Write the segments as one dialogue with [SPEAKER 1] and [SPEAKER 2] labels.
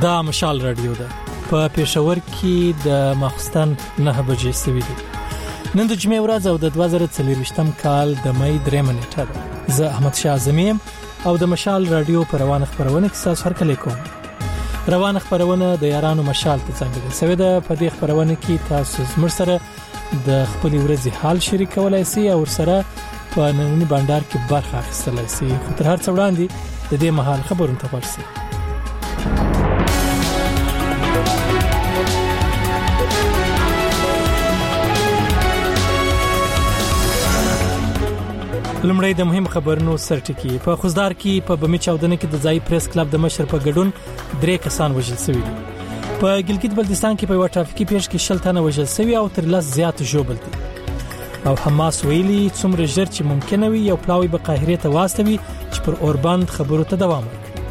[SPEAKER 1] دا مشال رادیو ده په پېښور کې د ماخستن 9 بجې سوي دي. نن د جمعې ورځ او د 2023م کال د مې 3 نیټه ده. زه احمد شاه اعظمي او د مشال رادیو پر روانه خبرونه کې تاسو هرکلی کوم. روانه خبرونه د یارانو مشال ته څنګه سوي ده. په دې خبرونه کې تاسو زموږ سره د خپل ورځې حال شریکولای شئ او سره په نننی بانډار کې برخه اخیستلای شئ. خو تر هر څه وړاندې د دې مهال خبرونه ته ورسئ. لمړی د مهم خبرونو سرټکی. په خوزدار کې په بمی چاودنه کې د ځای پریس کلب د مشر په ګډون 3 کسان وژل شوي دي. په ګلګت بلتستان کې په یو ټرافیکي پیښه کې 60 تنه وژل شوي او تر 10 زیات ژوبل دي. او حماس ویلي څومره ژر چې ممکن وي یو پلاوی به قاهره ته واستوي چې پر اوربند خبرو ته دوام ورکړي.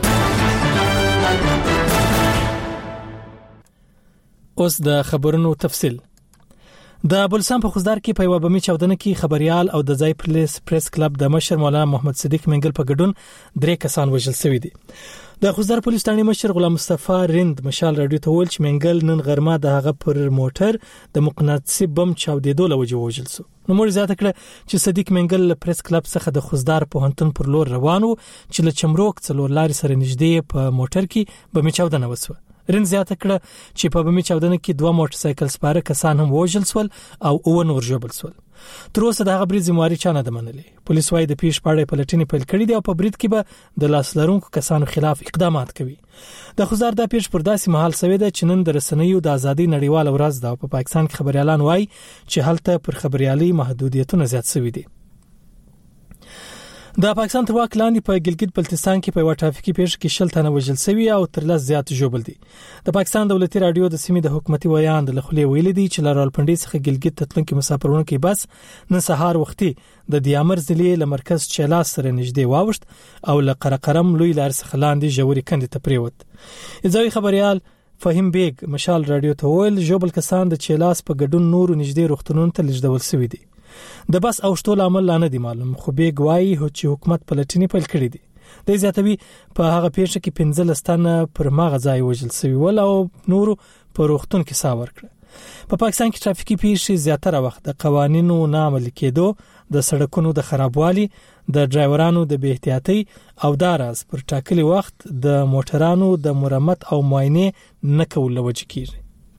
[SPEAKER 1] اوس د خبرونو تفصیل. د بلسان په خوزدار کې په یو بمی چاودنه کې خبريال او د ځای پریس کلب د مشر مولانا محمد صدیق منګل په ګډون 3 کسان وژل شوي دي. د خوزدار پولیس ثاني مشر غلام مصطفی رند مشال رادیو ته ویل چې منګل نن غرمه د هغه پر موټر د مقناطیسي بم چاودېدو لوجه وژل شو. نو موږ زیاته کړه چې صدیق منګل له پریس کلب څخه د خوزدار پوهنتون پر لور روان و چې له چمروک څلور لارې سره نږدې په موټر کې بمی چاودنه وسوه. رن زیاته کړه چې په بمی چاودنه کې 2 موټر سایکل سپاره کسان هم وژل شول او 9 نور ژوبل شول. تر اوسه د هغه برید ذمہواری چا نه ده منلې. پولیس وايي د پیښ په اړه پلټنې پیل کړې دي او په برید کې به د لاس لرونکو کسانو خلاف اقدامات کوي. د خوزار د پیښ پر داسې مهال سوي ده چې نن د رسنیو د ازادي نړیواله ورځ ده او په پاکستان کې خبريالان وايي چې هلته پر خبريالي محدودیتونه زیات شوي دي. د پاکستان تر واک لاندې په ګلګت بلتستان کې په یو ټرافیکي پیښه کې 60 تنه وژل شوي او تر 10 زیات ژوبل دي. د پاکستان دولتي رادیو د سیمې د حکومتي ویان د لخوا ویل دي چې لارالپنډي څخه ګلګت ته تلونکي مسافرونو کې بس نن سهار وختي د دیامر ضلع له مرکز چلاس سره نږدې واوښت او له قرقرم لوی لار څخه لاندې جوړی کندې ته پریوت. ځای خبريال فهیم بیگ مشال رادیو ته ویل ژوبل کسان د چلاس په ګډون نور نږدې روغتونونو ته لږدول شوي دي. د بس او شټول عمل لا نه دی معلوم خو بیگ وایي چې حکومت پلټنې پیل کړې دي. د زیاتوي په هغه پیښه کې 15 تنه پر ماغه ځای وژل شوي ول او نورو په روغتون کې ساور کړ. په پاکستان کې ټرافیکي پیښې زیاتره وخت د قوانینو نه عملي کېدو، د سړکونو د خرابوالي، د ډرایورانو د بې احتیاطۍ او داراز پر ټاکلي وخت د موټرانو د مرمت او معاینې نه کول وجه کیږي.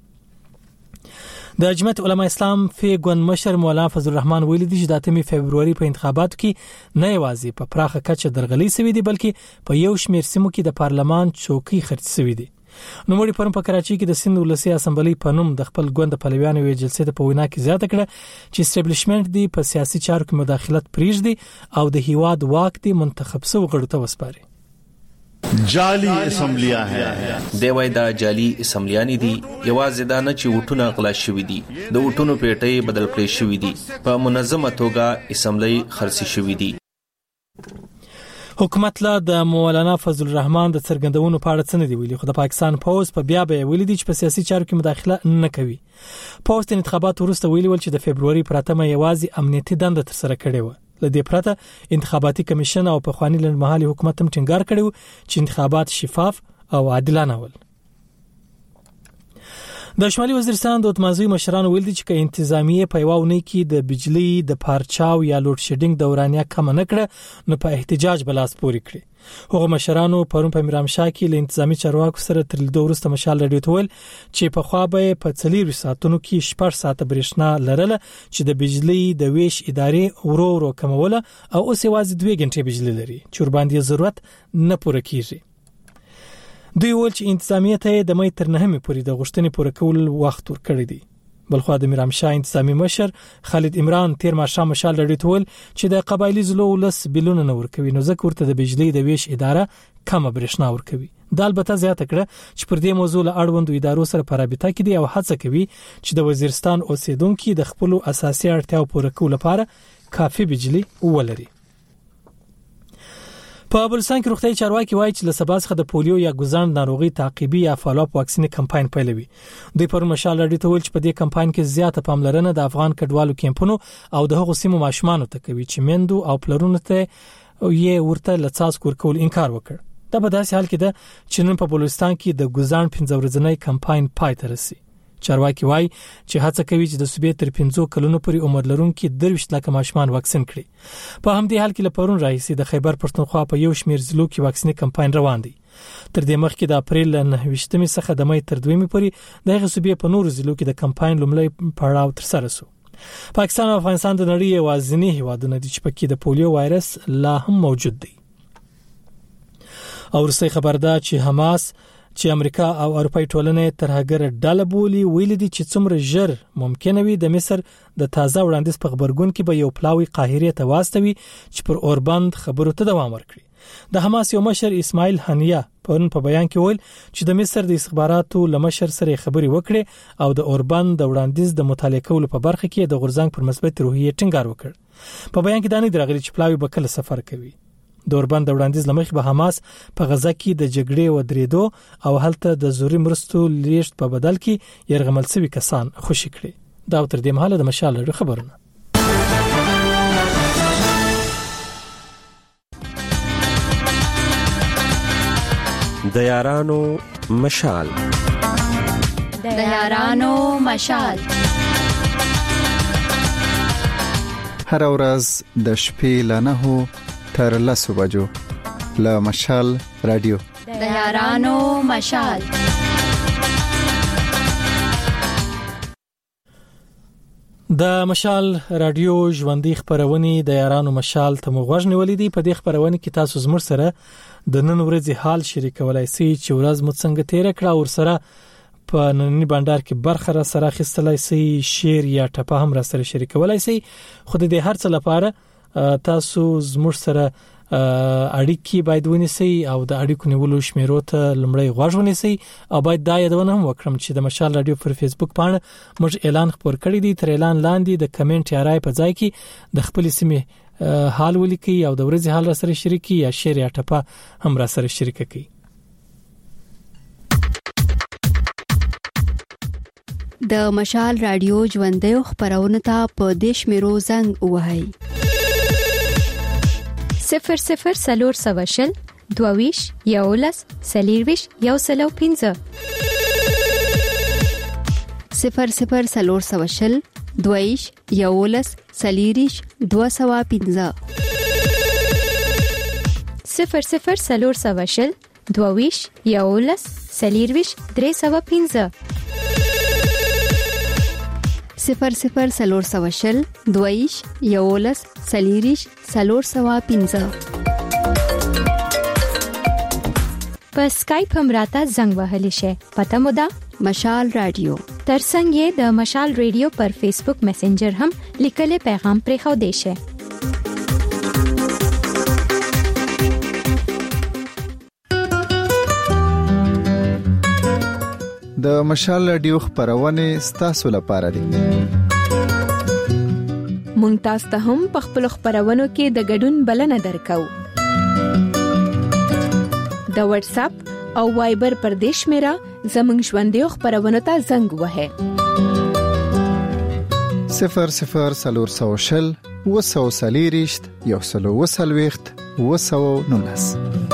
[SPEAKER 1] د جمعیت علماء اسلام فیګون مشر مولانا فضل الرحمن ویلي دي چې د 8 فبرवरी په انتخاباتو کې نه یوازې په پراخه کچه درغلي شوې دي بلکې په یو شمېر سیمو کې د پارلمان چوکۍ خرڅ شوې دي. نو موږ پرون په کراچي کې د سند ولسی اسمبلی په نوم د خپل ګوند پلویانو یو جلسې ته په وینا کې زیاته کړه چې اسټابلیشمنت دی په سیاسي چارو کې مداخلت پریږدي او د هیواد واک دی منتخب شوی غړو ته وسپاري.
[SPEAKER 2] جعلی اسمبلیاں ہیں
[SPEAKER 3] دی وای دا جعلی اسمبلیان دي یوازې دا نه چې وټونه غلا شوی دي د وټونو پیټۍ بدل کړې شوی دي په منظمه توګه اسمبلی خرڅ شوی دي.
[SPEAKER 1] حکومت لا د مولانا فضل الرحمن د څرګندونو په اړه څه نه دی ویلي خو د پاکستان پوز په بیا به ویلي دي چې په سیاسي چارو کې مداخله نه کوي. پوز د انتخاباتو وروسته ویلي ول چې د فبرवरी پر 8 یوازې امنیتي دنده تر سره کړې و. لدې پرته انتخاباتي کمیشن او په خواني لنډمهالي حکومت هم ټینګار کړو چې انتخابات شفاف او عادلانه ول. د شمالي وزیرستان د اتمازوي مشرانو ویل دي چې انتظامیه په یوونه کې د بجلی د پارچاو یا لوډ شیډینګ دورانیا کم نه کړ نو په احتجاج بلاس پوري کړی. هغه مشرانو پرون په میرامشاه کې له انتظامی چارواکو سره تر لیدو وروسته مشال رادیو ته ویل چې په خوا به په 4 ساعتونو کې 6 ساعته برېښنا لرله چې د بجلی د ویش ادارې ورو کوموله او اوس یوازې 2 غنټې بجلی لري چې ور باندې ضرورت نه پوره کیږي. دوی ول چې انتظامیه ته د مې تر 9 پورې د غشتنې پوره کول وخت ورکړی دی. بلخو د میرامشاه انتظامی مشر خالد عمران تیر ماښام مشال رادیو ته ویل چې د قبایلی زلو ولس بلونه نه ورکوي نو ځکه ورته د بجلی د ویش اداره کم برېښنا ورکوي. د البته زیاته کړه چې پر دې موضوع له اړوندو ادارو سره په رابطه کې دي او هڅه کوي چې د وزیرستان اوسیدونکو د خپل اساسي اړتیاو پوره کولو لپاره کافي بجلی ولري. په بلسان کې روغتي چارواکي وایي چې له سبا څخه د پولیو یا ګوزاند ناروغي تعقیبي یا فالو اپ واکسین کمپاین پیلوي. دوی پر مشال رادیو ته ویل چې په دې کمپاین کې زیاته پاملرنه د افغان کډوالو کیمپونو او د هغو سیمو ماشومانو ته کوي چې مندو او پلرونو ته یې ورته لڅاس کول انکار وکړ. دا په داسې حال کې ده چې نن په بلوچستان کې د ګوزان 15 ورځنی کمپاین پای ته رسي. چارواکي وایي چې هڅه کوي چې د صوبې تر 15 کلونو پورې عمر لرونکي 23 لک ماشومان واکسین کړي. په همدې حال کې لپاره راځي د خیبر پښتونخوا په یو شمېر ضلعو کې واکسیني کمپاین روان دی. تر دې مخکې د اپریل 9 څخه د مې تر 2 پورې د صوبې په نورو ضلعو کې د کمپاین لومړی پړاو تر سره شو. پاکستان او افغانستان د نړۍ یوازینی هیوادونه دي چې پکې د پولیو وایرس لا هم موجود دی. او رسې خبر ده چې حماس چې امریکا او اروپای ټولنې ترهګر ډله بولي ویل دي چې څومره ژر ممکن وي د مصر د تازه وړاندیز په خبرګون کې به یو پلاوی قاهره ته واستوي چې پر اوربند خبرو ته دوام ورکړي. د حماس یو مشر اسماعیل هنیه په بیان کې ویل چې د مصر د استخباراتو لمشر سره خبري وکړي او د اوربند د وړاندیز د مطالعه کولو په برخه کې د غورځنګ پر مثبت روحیه ټینګار وکړ. په بیان کې دانه درغلي چې پلاوی به کله سفر کوي. د اوربند د وړاندیز لمخې به حماس په غزه کې د جګړې و درېدو او هلته د زوري مرستو لیږد په بدل کې يرغمل شوی کسان خوشی کړي. دا تر دې مهاله د مشال لري خبرونه.
[SPEAKER 4] د یارانو مشال
[SPEAKER 5] هر ورځ د شپې له 9 تر 10 بجو له مشال رادیو
[SPEAKER 6] د یارانو مشال.
[SPEAKER 1] د مشال رادیو ژوندۍ خبرونه د یارانو مشال ته مغوږ نیولې دي. په دې خبرونه کې تاسو زموږ سره د نن ورځې حال شریکولای شئ چې ورځ مو څنګه تیر کړه او سره په نننی بندر کې برخه را سره خستلای شئ، شیر یا ټپه هم را سره شریکولای شئ. خو د هر څه لپاره تاسو زموږ سره اړیکې باید ونیسئ او د اړیکو نیولو شمیرو ته لمړی غوږ ونیسئ او باید دا یادونه هم وکړم چې د مشال رادیو پر فیسبوک باندې موږ اعلان خبر کړی دی. تر اعلان لاندې د کمنټ یا رائے په ځای کې د خپل سیمه حال ولیکئ او د ورځې حال را سره شریکي یا شیر یا ټپه هم را سره شریک کړئ.
[SPEAKER 6] د مشال رادیو ژوندۍ خبرونه ته په دیش میرو زنګ وهاي
[SPEAKER 7] 00 سلور سواشل دوویش یولس سلیرویش یوسلو 15
[SPEAKER 6] 00 سلور سواشل دوویش یولس سلیریش 215
[SPEAKER 7] 00 سلور سواشل دوویش یولس سلیرویش 315
[SPEAKER 6] 00 سلور سواشل دویش یولس سلیریش 315
[SPEAKER 7] په سکایپ هم راته زنګ وهلی شي. پته مو ده
[SPEAKER 6] مشال رادیو.
[SPEAKER 7] ترڅنګ یې د مشال رادیو پر فیسبوک میسنجر هم لیکل پیغام پرې خو دی شي.
[SPEAKER 5] د مشال رادیو خبرونه ستاسو لپاره دي.
[SPEAKER 8] مونږ تاسو ته هم په خپل خبرونو کې د ګډون بلنه درکو. د واتس اپ او وایبر پر دیش میرا زمنګ ژوندۍ خبرونه ته زنګ وهه
[SPEAKER 5] 00 سلور سواشل وسو سلیریشت یوسلو وسلويخت وسو نونس.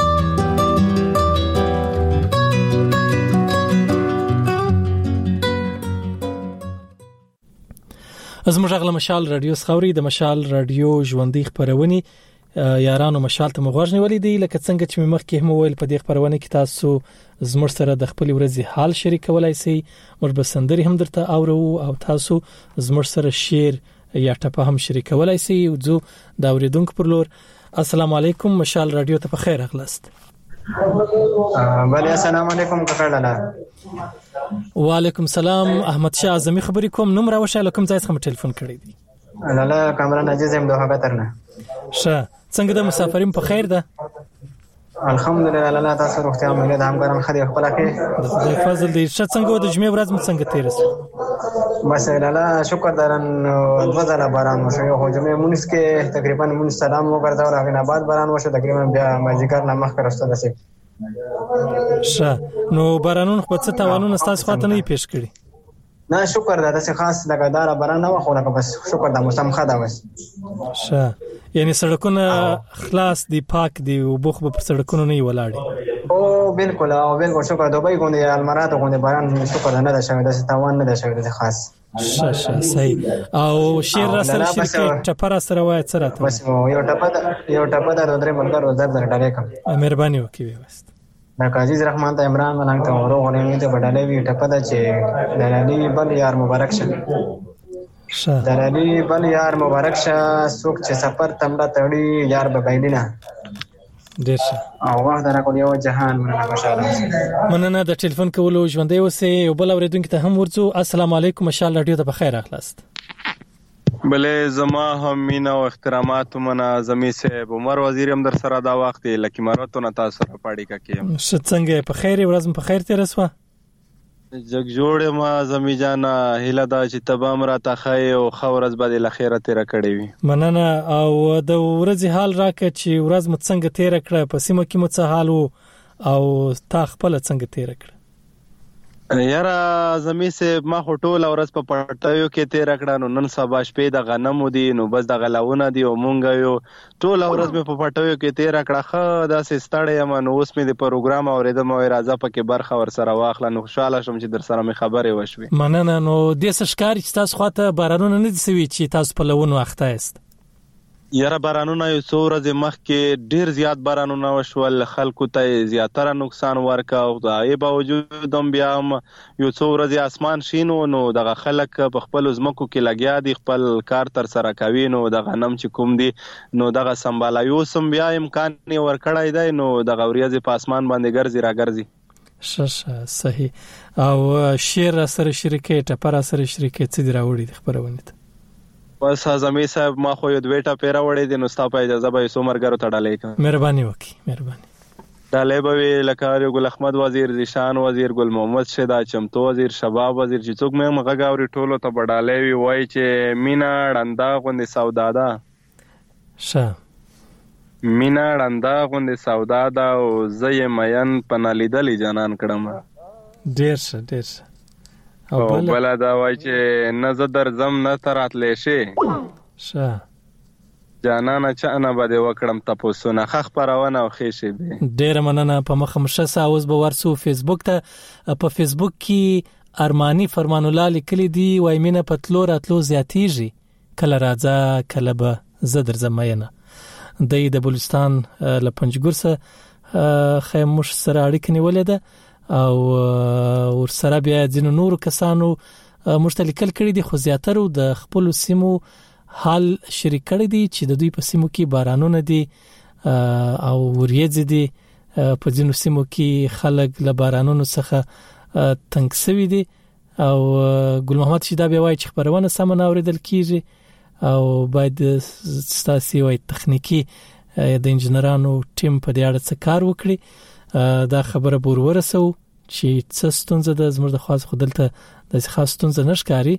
[SPEAKER 1] از مجغله مشال رادیو سخوري د مشال رادیو ژوندۍ خبرونه یارانو مشال ته مغوږ نیولې دي. لکه څنګه چې مخکې هم ویل په دې خبرونه کې تاسو زموږ سره د خپل ورځې حال شریکولای شئ. موږ به سندري هم درته اورو او تاسو زموږ سره شیر یا ټپه هم شریکولای شئ. او زه دا اوریدونکو پر لور السلام علیکم مشال رادیو ته په خیر اغلاست.
[SPEAKER 9] بله السلام علیکم کاکړه.
[SPEAKER 1] وعلیکم السلام احمد شاه اعظمي خبرې کوم. نوم راوښه کوم ځای څخه ټلیفون کړی دی؟
[SPEAKER 9] لاله کامران عزیز هم دوه قطرنه.
[SPEAKER 1] ښه څنګه د مسافرین په خیر ده؟
[SPEAKER 9] الحمدلله لاله تاسو روغتیا مې د همکاران خدای خپل کې
[SPEAKER 1] د خدای فضل دی. ښه څنګه د جمعې ورځ مو څنګه تیر شو؟
[SPEAKER 9] بس لاله شکر درن دوه ځله باران وشو. خو جمعې مونږ کې تقریبا مونږ سلام وکړو او هغه بعد باران وشو. تقریبا بیا مازیګر نه مخ راستو دسه.
[SPEAKER 1] ښه نو بارانونه په څه تاوانونه تاسو خاطر نه پیښ کړی؟
[SPEAKER 9] نه شکر ده چې خاص لګادار باران نه وخوره. بس شکر ده موسم خدا وس.
[SPEAKER 1] ښه یعنی سړکونه خلاص دي پاک دي او بوخ په سړکونو نه ولاړ
[SPEAKER 9] او بالکل شکر دوبای غونډه المارات غونډه باران شکر نه ده شوی د ستوان نه ده شوی د خاص
[SPEAKER 1] شه صحیح او شیر را سره شرکت ټپر سره وای سره ته
[SPEAKER 9] بس یو ټپه د درې ملګرو زر ډالې کوم
[SPEAKER 1] مهرباني وکړئ وست
[SPEAKER 9] دا عزیز رحمان ته عمران ملنګ ته ورو غوړې ته بدلې وی ټپه ده چې دلالي بل یار مبارک شه دلالي بل یار مبارک شه څوک چې سفر تمړه تړي یار به بایلینا
[SPEAKER 1] ډیر ښه
[SPEAKER 9] او واه دا راکو یو جهان
[SPEAKER 1] مننه د ټلیفون کولو ژوندې اوسې او بل اوریدونکو ته هم ورځو السلام علیکم ماشاءالله رادیو ته بخیر اخلاص
[SPEAKER 10] بله زما هم مینا او احترامات منه زمي صاحب عمر وزیر هم در سره دا وخت لکه مراتونه تاسو سره پاړی کاکیم
[SPEAKER 1] څنګه په خیر ورځم په خیر تیر وسه
[SPEAKER 10] جگ جوړه ما زمي جانا هله دا چې تبام را تخای او خورز باندې لخيره تیر کړی وي
[SPEAKER 1] مننه او د ورځې حال راکړه چې ورځ مت څنګه تیر کړه په سیمه کې مت څه حال او تا خپل څنګه تیر کړه
[SPEAKER 10] یاره زمي سه ما هټول اورس په پټایو کې تیر کړه نو نن سبا شپې د غنمو دي نو بس د غلاونه دي او مونږ یو ټول اورس په پټایو کې تیر کړه خه د سستړې ما نو اوس مې د پروګرام اوریدم او راځه پکې برخه ور سره واخله نو خوشاله شوم چې در سره مې خبرې وشوي
[SPEAKER 1] مننه نو د سشکار چې تاسو خواته بارانونه نه دي سوي چې تاسو په لون وخت است
[SPEAKER 10] یاره بارانونه یو څو ورځې مخکې ډیر زیات بارانونه وشول خلکو ته زیاتره نقصان ورکا او د ای باوجود هم بیا یو څو ورځې اسمان شینو نو دغه خلک په خپل زمکو کې لګیا دي خپل کار تر سره کوي نو د غنم چې کوم دي نو دغه سمبالایو سم بیا امکان ور کړای دی نو دغه ورځې په اسمان باندې ګرځي را ګرځي
[SPEAKER 1] شه صحیح او شیر سره شریکې ټپر سره شریکې څه دی راوړي د خبرونه
[SPEAKER 10] بس زمي صاحب ما خو یو دویټه پیرا وړې دي نو ستا په اجازه به سو مرګرو تړلې کوم
[SPEAKER 1] مهرباني وکي مهرباني
[SPEAKER 10] ډالې به لکه ګل احمد وزیر زیشان وزیر ګل محمد شدا چمتو وزیر شباب وزیر چې څوک مې مغاوري ټولو ته بډالې وی وای چې مینا ډندا غوندې سودا ده
[SPEAKER 1] شه
[SPEAKER 10] مینا ډندا غوندې سودا ده او زې مین پنالیدلې جانان کړم
[SPEAKER 1] ډیر شه
[SPEAKER 10] او بل دا وای چې نه ز در زم نه تراتلې شي
[SPEAKER 1] شه
[SPEAKER 10] جانانه چانه بده وکړم تاسو نه خخ پرونه او خېشي به
[SPEAKER 1] ډیر مننه په مخ مشه ساوس به ورسو فیسبوک ته په فیسبوک کې ارمانی فرمان الله لیکلی دی وای مینه پتلو راتلو زیاتیږي کله راځه کله به زدر زمینه د بلوچستان له پنځګور خیموش سره اړیکه نیولې ده او ور سره بیا ځینو نور کسانو مشترکل کړي دي خو زیاتره د خپل سیمو حال شریک کړي دي چې د دوی په سیمو کې بارانونه دي او وریځ دي په ځینو سیمو کې خلک له بارانونو څخه تنګ شوي دي او ګل محمد شیدا بیا وایي چې خبرونه سم نه اوریدل کیږي او باید ستاسي وای تخنیکی د انجنیرانو ټیم په دې اړه څه کار وکړي دا خبره بور ورسو چې څه ستونزه د زموږ د خاص خودلته د خاص ستونزه نشکاري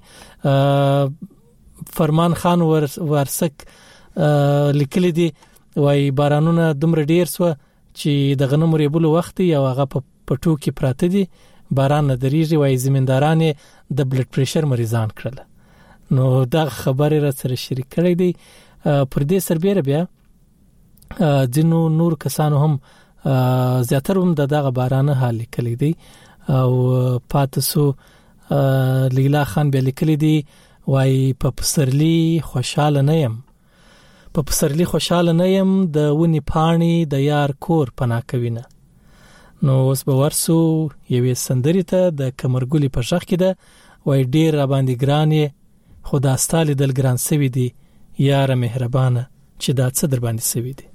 [SPEAKER 1] فرمان خان ورسک لیکلی دی وای بارانونه دومره ډیر سو چې د غنمو ریبلو وخت یو هغه په پټو کې پراته دي باران نه دریږي وای زمینداران د بلډ پریشر مریضان کړل نو دا خبره را سره شریک کړی دی پر دې سربېره بیا ځینو نور کسانو هم زیاتره هم دغه بارانه حال لیکلی دی او پاتسو لیلا خان به لیکلی دی وای په پسرلی خوشاله نه يم په پسرلی خوشاله نه يم د ونی پانی د یار کور پنا کوینه نو اوس به ورسو یوې سندري ته د کمرګلی په شخ کې ده وای ډیر را باندې ګرانې خدا ستاله دل ګران سوي دي یار مهربانه چې دا څه در باندې سوي دي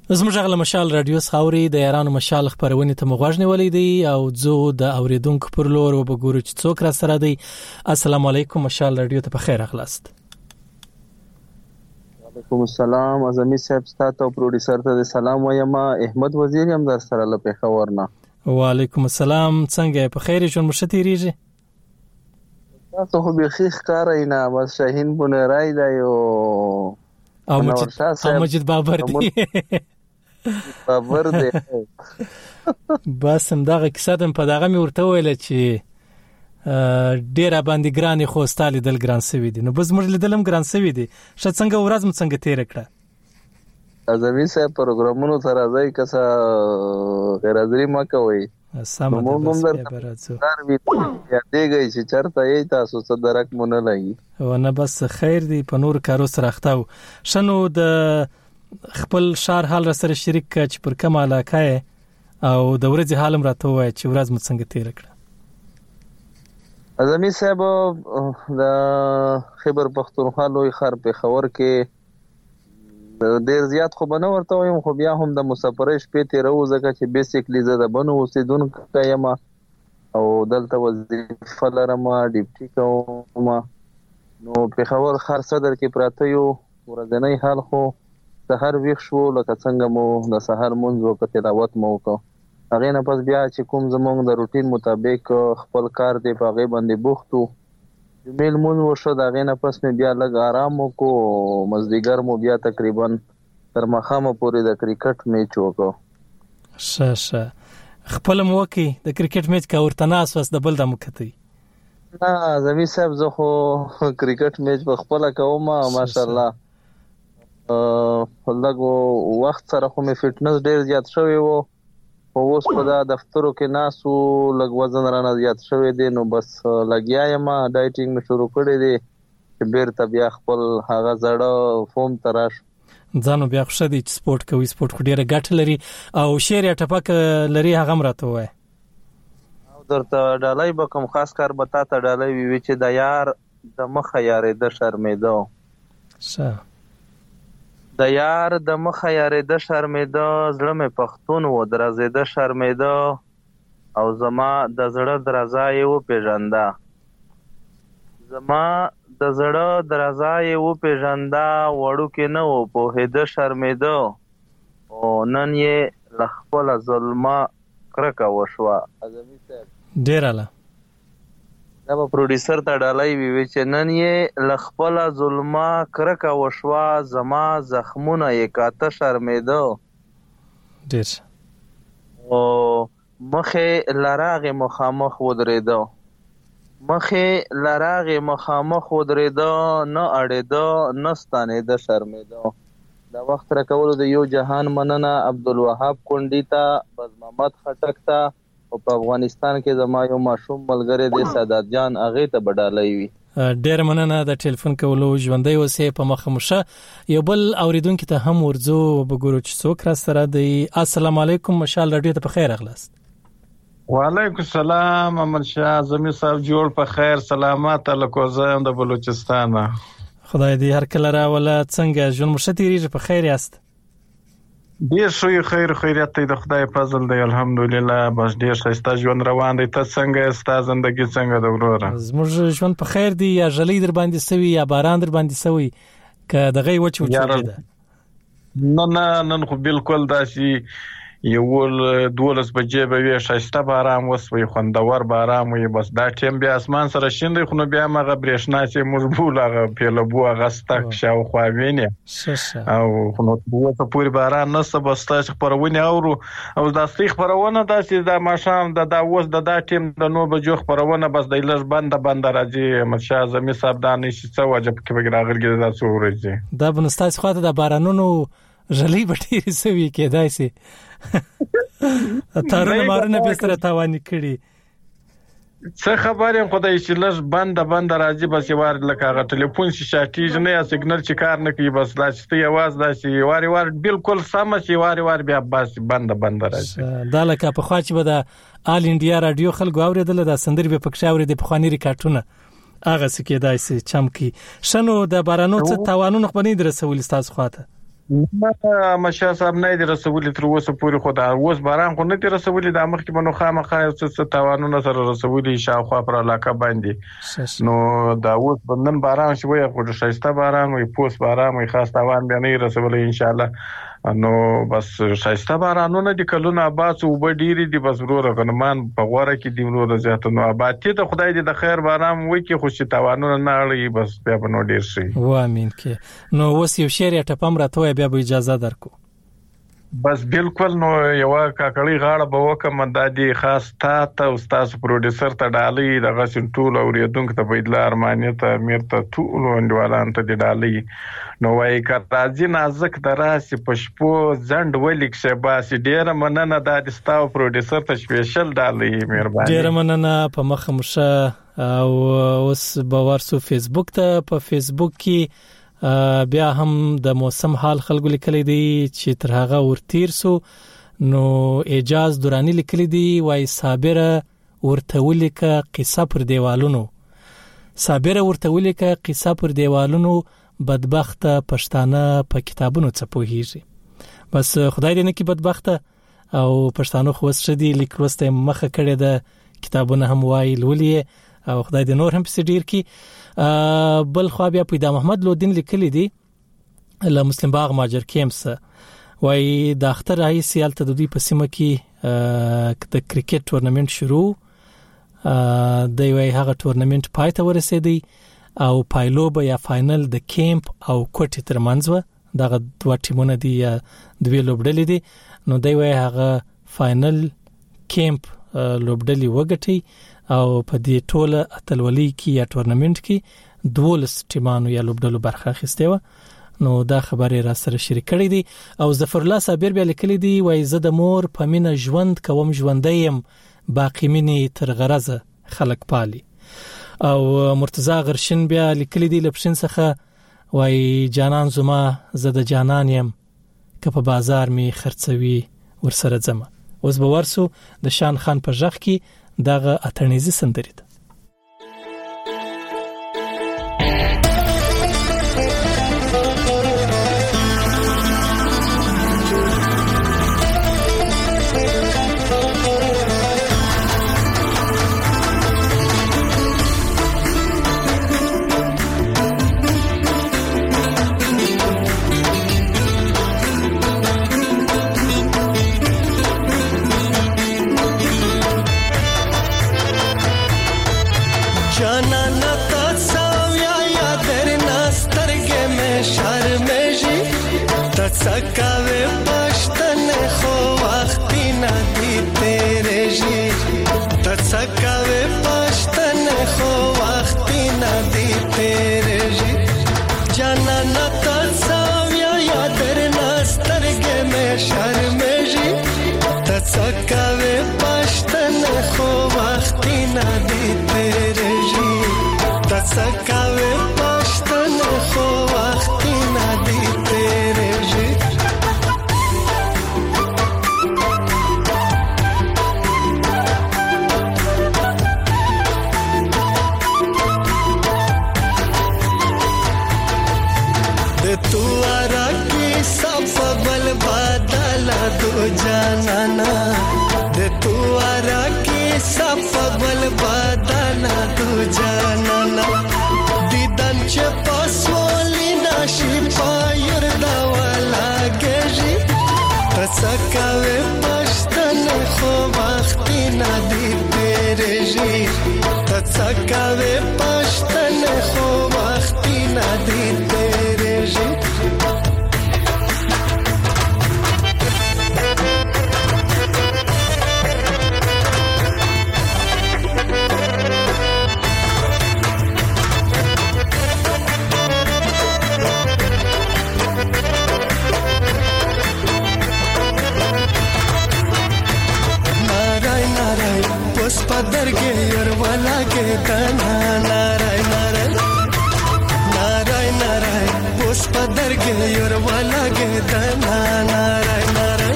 [SPEAKER 1] زموږ غل مشال رادیو خاوري د یارانو مشال خبرونه ته مغواژنه ولې دی او زه د اوریدونکو پر لور وبګورو چې څوک را سره دی. السلام علیکم مشال رادیو ته بخیر اخلاست.
[SPEAKER 10] وعلیکم السلام. اعظمي صاحب ستاسو او پروډوسر ته سلام وایم. احمد وزیر هم در سره له پیښور نه.
[SPEAKER 1] وعلیکم السلام. څنګه په خیر ژوند مشتریږي؟
[SPEAKER 10] تاسو خو به خیخ کارای نه بس شاهین بونه راي دی او
[SPEAKER 1] مجید بابر دی
[SPEAKER 10] بابر دی.
[SPEAKER 1] بس هم دغه کیسه دم په دغه مې ورته ویل چې ډیر باندې ګران خو ستالي دل ګران سوي دي. نو بس موږ لیدلم ګران سوي دي. شت څنګه ورځ م څنګه تیر کړه؟
[SPEAKER 10] اعظمي صاحب پروګرامونو سره ځای کسا غیر حاضری ما کوي.
[SPEAKER 1] سم ده بس بیا راځو.
[SPEAKER 10] یا دیږي چې چرته یې تاسو څه درک مونږ نه لګي.
[SPEAKER 1] ونه بس خیر دی په نور کارو سره اختاو. شنو د خپل شهر حال را سره شریک چې پر کومه علاقه او د ورځې حالم راته وای چې ورځ م څنګه تیر کړه؟
[SPEAKER 10] اعظمي صاحب د خیبر پختونخوا لوی ښار پیښور کې ډیر زیات خو بنه ورته وایم خو بیا هم د مسافرۍ شپې تیرو ځکه چې بیسیکلی زه د بنو اوسیدونکو یم او دلته وظیفه لرم ډیپټي کوم. نو پیښور ښار صدر کې پراته یو ورځنی حال خو سحر ویښ شو لکه څنګه مو د سحر مونځ او تلاوت مو وکړ. هغه نه پس بیا چې کوم زمونږ د روټین مطابق خپل کار دی په هغه باندې بوختو. میل مون وشو دا غینه پس مې بیا لږ آرام وکړو. مزدیګر مو بیا تقریبا تر مخامه پورې د کرکټ میچ وکړو.
[SPEAKER 1] شه خپل مو وکي د کرکټ میچ کا ورته ناس واس د بل د مکتي.
[SPEAKER 10] نه زمي صاحب زه خو کرکټ میچ په خپل کوم ماشاءالله. لږ وخت سره خو مې فټنس ډیر زیات شوی وو. اوس په دا دفترو کې ناسو لږ وزن رانه زیات شوی دی. نو بس لګیا یم ډایټینګ مې شروع کړی دی چې بیرته بیا خپل هغه زړه فوم تراش
[SPEAKER 1] ځانو بیا خوشا دی چې سپورت کوي. سپورت خو ډیره ګټه لري او شیر یا ټپک لري هغه مرته وای.
[SPEAKER 10] او درته ډالۍ به کوم خاص کار به تا ته ډالۍ وي چې د یار د مخه یارې د شرمېدو د یار د مخه یارې د شرمېدو زړه مې پښتون و درځې د شرمېدو او زما د زړه درزا یې وپېژنده. زما د زړه درزا یې وپېژنده وړوکې نه و پوهېده شرمېدو او نن یې له خپله ظلمه کرکه وشوه. اعظمي صاحب
[SPEAKER 1] ډېر اعلی.
[SPEAKER 10] دا به پروډوسر ته ډالۍ وي چې نن یې له خپله ظلمه کرکه وشوه زما زخمونه یې کاته شرمېدو.
[SPEAKER 1] ډېر
[SPEAKER 10] او مخې له راغې مخامخ ودرېدو. مخې له راغې مخامخ ودرېدو نه اړېدو نه ستانېده شرمېدو. د وخت راکولو د یو جهان مننه عبدالوهاب کونډي ته بز محمد خټک ته او په افغانستان کې زما یو ماشوم ملګری دی سادات جان هغه ته بدالای وي.
[SPEAKER 1] ډیر مننه د ټلیفون کولو ژوندۍ اوسې په مخه مشه. یو بل اوریدونکو ته هم ورځو وګورو چې څوک را سره دی. السلام علیکم مشال رادیو ته په خیر اخلاست.
[SPEAKER 11] وعلیکم السلام امن شاه اعظمي صاحب جوړ په خیر سلامات الکوزم د بلوچستان.
[SPEAKER 1] خدای دې هر کله راوله. څنګه ژوند مشتریږي په خیر یاست؟
[SPEAKER 11] ډیر شوی خیریت دی د خدای فضل دی الحمدلله. بس ډیر ښایسته ژوند روان دی. ته څنګه ستا زندگی څنګه ده وروره؟
[SPEAKER 1] زموږ ژوند په خیر دی. یا ژلۍ در باندې سوي یا باران در باندې سوي که دغه وچ
[SPEAKER 11] ده؟ نه نن خو بالکل داسې یو 12 بجې به وي ښایسته باران وسوي خوندور باران وي. بس دا ټیم بیا اسمان سره شین دی خو نو بیا مغه برېښنا چې موږ بول هغه پیلبو هغه ستک شاوخوا ویني او خو نو په پوری باران نسته. بس تاسو خبرونه اورو او دا ستې خبرونه داسې د ماشام د دا اوس د دا ټیم د 9 بجو خبرونه بس د لږ بند راځي. مشا اعظمي صاحب دا نشي څه وجب کې به راغلي دا څو ورځي
[SPEAKER 1] دا بنستاس خواته د بارانونو ژلۍ بټيري سوي کېدای سي تارونه مارونه به سره تاواني کړي.
[SPEAKER 11] څه خبرې خدای چې لږ بند راځي بس یوار لکه هغه ټلیفون شي شاټیج نه یا سیګنل چې کار نه کوي بس لا چې یواز داسي وار بالکل سم چې وار بیا بس بند راځي.
[SPEAKER 1] دا لکه په خوا چې به د آل انډیا رادیو خلکو اوریدل د سندري به پکښ اورید په خواني ریکارډونه هغه څه کېدای سي چمکی. شنو د بارانو څه تاوانونه خپنی درسول تاسو خواته؟
[SPEAKER 11] مشا صاحب نه دی رسولي تر اوسه پورې خو دا اوس باران خو نه دی رسولي د مخ کې منو خامخا څه توانونه سره رسولي شاوخوا پر علاقه باندې نو دا اوس بندن باران شوی خو شایسته باران وي پوس باران وي خاص توان به نه رسولي ان شاء الله نو بس شایسته بارانونه د کلونه آباد او ډيري دي بس ورو غنمان په غوړه کې دی ورو زیات نو آباد ته خدای دې د خیر باران وي کې خوشي توانونه نه اړي بس بیا بنو ډیر شي
[SPEAKER 1] و امين کې نو وس یو شعر ټپم راته بیا به اجازه درکو
[SPEAKER 11] بس بالکل نو یو کاکړی غاړه به وکم د دې خاص ته استاد پروډوسر ته ډالۍ د غسن ټول اوریدونکو ته بيدل ارمانیت امیر ته ټول وندوالان ته ډالۍ نو وايي کراځي نازک دراسي پشپو زند ولیک شباس ډیر مننه د استاد پروډوسر ته سپیشل ډالۍ مهرباني
[SPEAKER 1] ډیر مننه په مخ مشه او اوس باور سو فیسبوک ته په فیسبوک کې بیا هم د موسم حال خلکو لیکلي دي چې تر هغه ورتیر سو نو اجاز دورانی لیکلي دي وای صابره ورته ولیکه قصه پر دیوالونو صابره ورته ولیکه قصه پر دیوالونو بدبخت پښتانه په کتابونو څه پوهیږي بس خدای دې نه کې بدبخت او پښتانه خو وسړي لیکلوسته مخه کړي د کتابونه هم وای لولې او خدای دې نور هم په ډیر کې بل خو بیا پیدا محمد لودین لیکلی دی له مسلم باغ ماجر کیمس وای د اختر رئیس یالته د دوی په سیمه کې د کرکټ ټورنمنت شروع د وای هغه ټورنمنت پای ته ورسېدی او پایلوب یا فائنل د کیمپ او کوټی ترمنځ و دغه دوه ټیمونه دي دوی لوبډلې دي نو دی وای هغه فائنل کیمپ لوبډلې وګټي او په دې ټوله اتلولي کې یا ټورنمنت کې 12 ټیمانو یا لوبډلو برخه اخیسته و نو دا خبره را سره شریک کړې دي او ظفر الله صابر بیا لیکلي دي وای زه د مور په مینه ژوند کوم ژوندیم باقی مینه تر غرض خلق پالي او مرتضی غرشن بیا لیکلي دي لپشن څخه وای جانان زما زه د جانان يم که په بازار می خرڅوي ورسره ځم اوس به ورسو د شان خان په ژغ کې دغه اتنیزي سندري ده
[SPEAKER 12] سکاوه پښتن خو وخت نه دی تیرې جی تسکاوه پښتن خو وخت نه دی تیرې جی جانان تاسو یا در نسترګې مې شرمې جی تسکاوه پښتن خو وخت نه دی تیرې جی تسکاوه پښتن خو وخت نه دی تیرې दो जाना दे तू आरा की सफल बदना दो जाना दीदन चे पासोली नाशी पायर दावला गेजी तसकावे पश्तन खो वक्ती ना दी तेरे जी तसकावे पश्तन खो वक्ती ना दी तेरे जी पदरगे यरवाला के तना नाराय नाराय नाराय नाराय उस पदरगे यरवाला के तना नाराय नाराय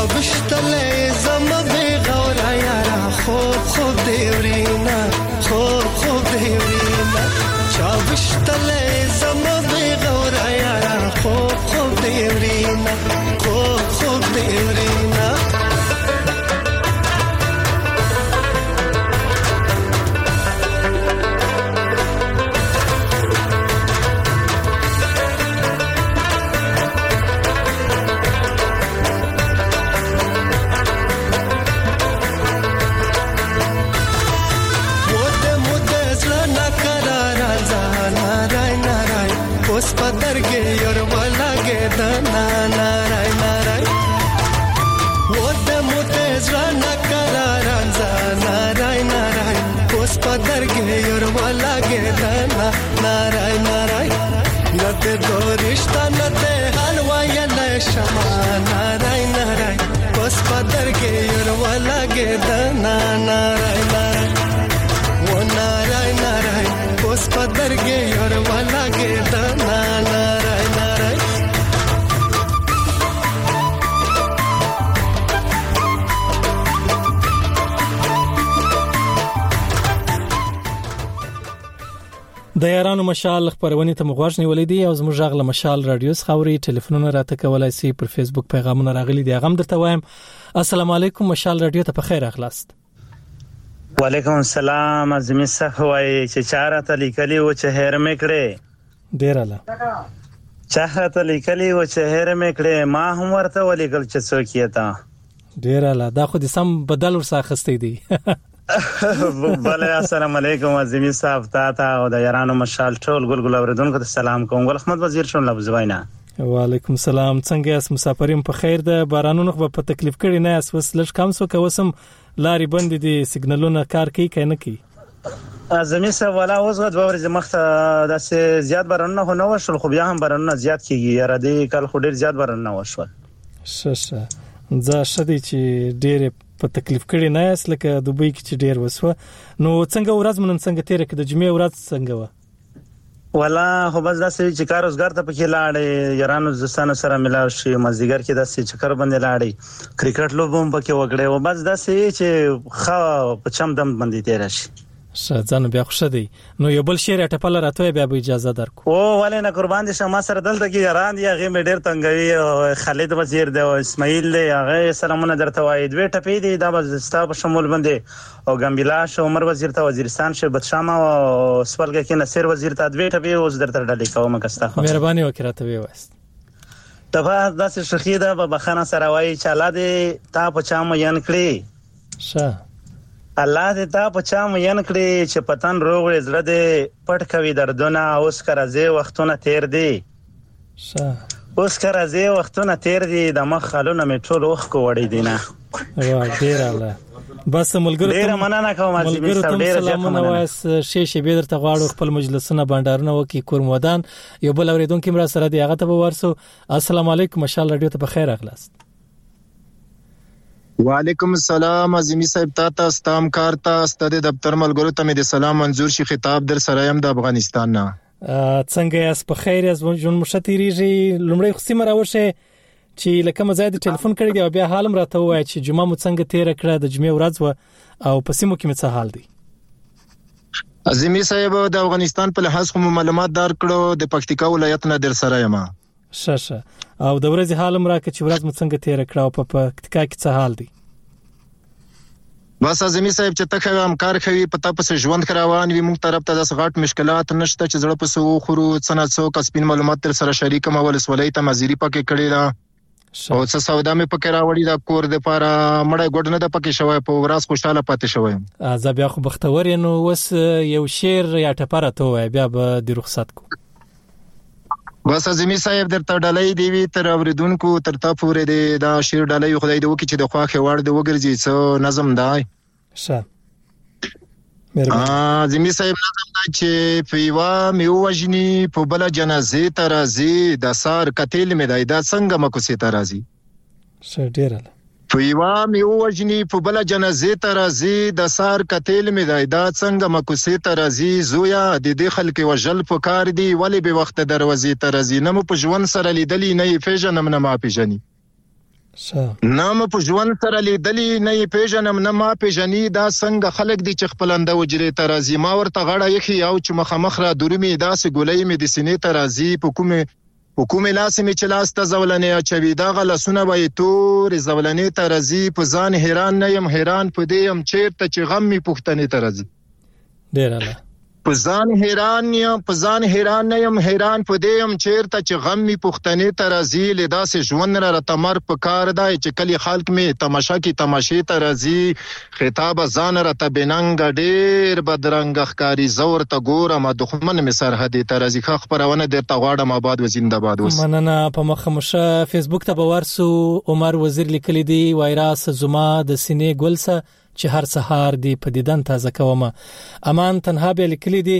[SPEAKER 12] چاوشتلې زما به غور یارا خوب خوب دیورینا خوب خوب دیورینا چاوشتلې زما به غور یارا خوب خوب دیورینا خوب خوب دیورینا اوس پدرګې یور ولاګې د نارای نارای وته موته ځانا کراران نارای نارای اوس پدرګې یور ولاګې د نارای نارای نته دورشت نته حلوا یله شما نارای نارای اوس پدرګې یور ولاګې د نارای نارای و نارای نارای اوس پدرګې یور ولاګې د نارای نارای
[SPEAKER 1] د یارانو مشال خبرونه ته مغواړ نیولې دي او زموږ غږ له مشال رادیو خوري ټلیفونونه راته کولای شي پر فیسبوک پیغامونه راغلي دي هغه درته وایم السلام علیکم مشال رادیو ته په خیر اخلاص
[SPEAKER 13] وعلیکم السلام عظیم صحوای چې چارته لیکلی و چې هر میکړې
[SPEAKER 1] ډیر اله
[SPEAKER 13] چارته لیکلی و چې هر میکړې ما هم ورته ولیکل چې څوک یې تا
[SPEAKER 1] ډیر اله دا خو دې سم بدل ورسره خستې دي
[SPEAKER 13] بله السلام علیکم عظیم صاحب تا او د یارانو مشال ټول ګل اوریدونکو ته سلام کوم ګل احمد وزیر شون لفظ وینا
[SPEAKER 1] وعلیکم السلام څنګه یاست مسافرین په خیر ده بارانونو په تکلیف کړی نه اس وس لږ کم سو کوسم لاري بند دي سیګنالونه کار کوي کنه کوي
[SPEAKER 13] زمي سره ولا اوس غد ورځ مخته داسې زیات بارانونه نه وشول خو بیا هم بارانونه زیات کیږي یاره دې کال خو ډیر زیات بارانونه وشول
[SPEAKER 1] شه ځا شدي چې ډیر په تکلیف کړی نه اس لکه دوبۍ کې چې ډیر وسو نو څنګه ورځ مونږ څنګه تیر کړه د جمعې ورځ څنګه و
[SPEAKER 13] ولا خو بس داسې چې کار روزګار ته پکې لاړې یارانو زستانو سره ملاو شي مازیګر کې داسې چکر باندې لاړې کرکټ لوبوم پکې وګړې او بس داسې چې خا په چم دم باندې تیر شي
[SPEAKER 1] ځان بیا خوشا دی نو یو بل شعر ټپل راته بیا به اجازه درکو
[SPEAKER 13] او ولې نه قربان دي شمه سره دلته کې یاران دی هغه مډر تنګوي او خالد وزیر دی او اسماعیل دی هغه سلامونه درته وایي دوی ټپې دي دا بستا په شمول باندې او ګمبلاش عمر وزیر ته وزیرستان شهبت شاه او سوالګه کې نصیر وزیر ته دوی ټپې اوس درته ډالې کوم کستا
[SPEAKER 1] مهرباني وکړه ته وایست
[SPEAKER 13] تبا داسې شخیده په بخانه سره وایي چې الله دې تا په چا مین کړی
[SPEAKER 1] شه
[SPEAKER 13] الله دې تا په چا مین کړی چې پتن روغ زړه دې پټ کوي دردونه اوس کرازه وختونه تیر دی اوس کرازه وختونه تیر دی د مخ خلونه می ټول وخت کو وړي دینه
[SPEAKER 1] وا ډیر الله بس ملګرو
[SPEAKER 13] ډیر مننه کوم چې می سره ډیر
[SPEAKER 1] سلامونه واس شیشه به درته غواړو خپل مجلسونه بانډارونه وکي کورمودان یو بل اوریدونکو مرا سره دی هغه ته ورسو السلام علیکم مشال رادیو ته بخیر اخلاص
[SPEAKER 14] وعلیکم السلام عظیمی صاحب تا ستام کارتا ستد دفتر ملګرو ته مې د سلام منظور شي خطاب در سره يم د افغانستان نه
[SPEAKER 1] څنګه یاس په خیر یاس جون مشتریږي لمړی خصي مراوشه چې لکه مزاید ټلیفون کړی دی او بیا حالم راته وای چې جمعه مو څنګه تیر کړه د جمعې ورځ و او پسې مو کې څه حال دی
[SPEAKER 14] عظیمی صاحب د افغانستان په لحاظ کوم معلومات دار کړو د پکتیکا ولایت نه در سره یم
[SPEAKER 1] شه او د ورځې حالم راکې چې ورځ مو څنګه تیر کړه او په پکتیکا کې څه حال دی
[SPEAKER 14] بس عظیمی صاحب چې تخه همکار خوي پتا پس ژوند کراوان وي موږ طرف ته د غاټ مشکلات نشته چې زړه پس خورو څنګه څو کسبین معلومات تر سره شریک مول ولایت مزيري پکې کړی دا او څه سودا مې پکې راوړی دا کور د پاره مړ ګډ نه د پکې شوی په ورځ خوشاله پاتې شوی
[SPEAKER 1] زه بیا خو بختور نو وس یو شعر یا ټپره ته وای بیا به د رخصت کو
[SPEAKER 14] بس عظیمی صاحب درته ډالۍ دی وی تر اوریدونکو تر تا پورې دی دا شعر ډالۍ خدای دې وکړي چې د خواخه وړ دی وګرځي څو نظم دی
[SPEAKER 1] شه
[SPEAKER 14] عظیمی صاحب نظم دی چې پیوا مې وژني په بل جنازه ترازی د سار قتل مې دی دا څنګه مکو سي ترازی
[SPEAKER 1] شه ډیره
[SPEAKER 14] پیوا مې وژني په بل جنازه ترازی د سار قتل مې دی دا څنګه مکو سي ترازی زویا د دې خلک وجل په کار دی ولی به وخت دروازې ترازی نمو په ژوند سره لیدلی نه پیژنم نه ما پیژني نام په ژوند سره لیدلی نه یې پیژنم نه ما پیژني دا څنګه خلک دي چې خپلنده وجرې ته راځي ما ورته غاړه یخي او چې مخامخ را درومي داسې ګولۍ مې د سینې ته راځي په کومې لاسې مې چې لاس ته زولنې اچوي دغه لاسونه به یې تورې زولنې ته راځي په ځان حیران نه یم حیران په دې یم چېرته چې غم مې پوښتنې ته راځي
[SPEAKER 1] ډېر اعلی
[SPEAKER 14] په ځان حیران نه یم حیران په دې یم چېرته چې غم مې پوښتنې ته راځي له داسې ژوند نه راته مرګ په کار دی چې کلي خلک مې تماشا کې تماشې ته راځي خطابه ځان راته بېننګه ډېر بدرنګه ښکاري زه ورته ګورم دښمن مې سرحدې ته راځي ښه خپرونه درته غواړم آباد و زنده‌باد اوس
[SPEAKER 1] مننه په مخه فیسبوک ته به ورسو عمر وزیر لیکلی دی وایراس زما د سینې ګلسه چې هر سهار دی په دیدن تازه کومه امان تنها به لیکلی دی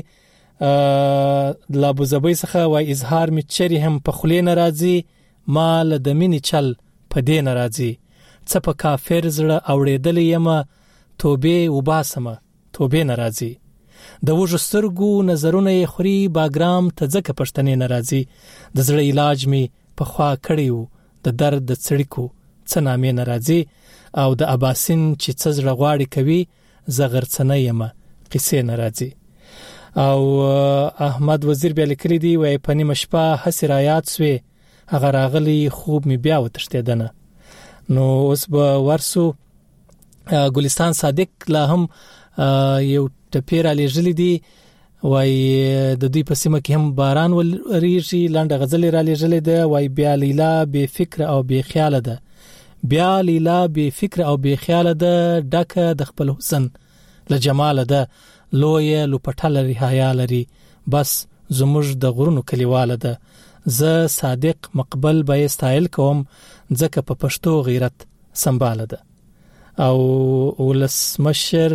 [SPEAKER 1] لا ابوظبي څخه وای اظهار می چری هم په خلی ناراضي مال د مینی چل په دې ناراضي څه په کافر زړه اوړېدل یمه توبه وباسمه توبه ناراضي د وجسترګو نظرونه خوري باګرام ته ځکه پښتنې ناراضي د زړه علاج می په خوا کړیو د درد د څړیکو څه نامې ناراضي او د اباسین چې څزړه غواړي کوي زغرڅنه یمه قصې ناراضي او احمد وزیر بیا لیکلی دی وای په نیمه شپه حسرایات سوی هغه راغلی خوب می بیا وتشتیدنه نو اوس به ورسو ګلستان صادق لا هم یو ټپیر علی جلی دی وای د دوی په سیمه کې هم باران ولریږي لاندې غزل را لېږلې ده وای بیا لیلا بے فکر او بے خیال ده بیا لیلا بے فکر او بے خیال ده ډکه د خپل حسن له جمال ده لوی لوپټل رهایا لري بس زموږ د غرونو کلیواله ده زه صادق مقبل به استایل کوم ځکه په پښتو غیرت سنباله ده او ولس مشر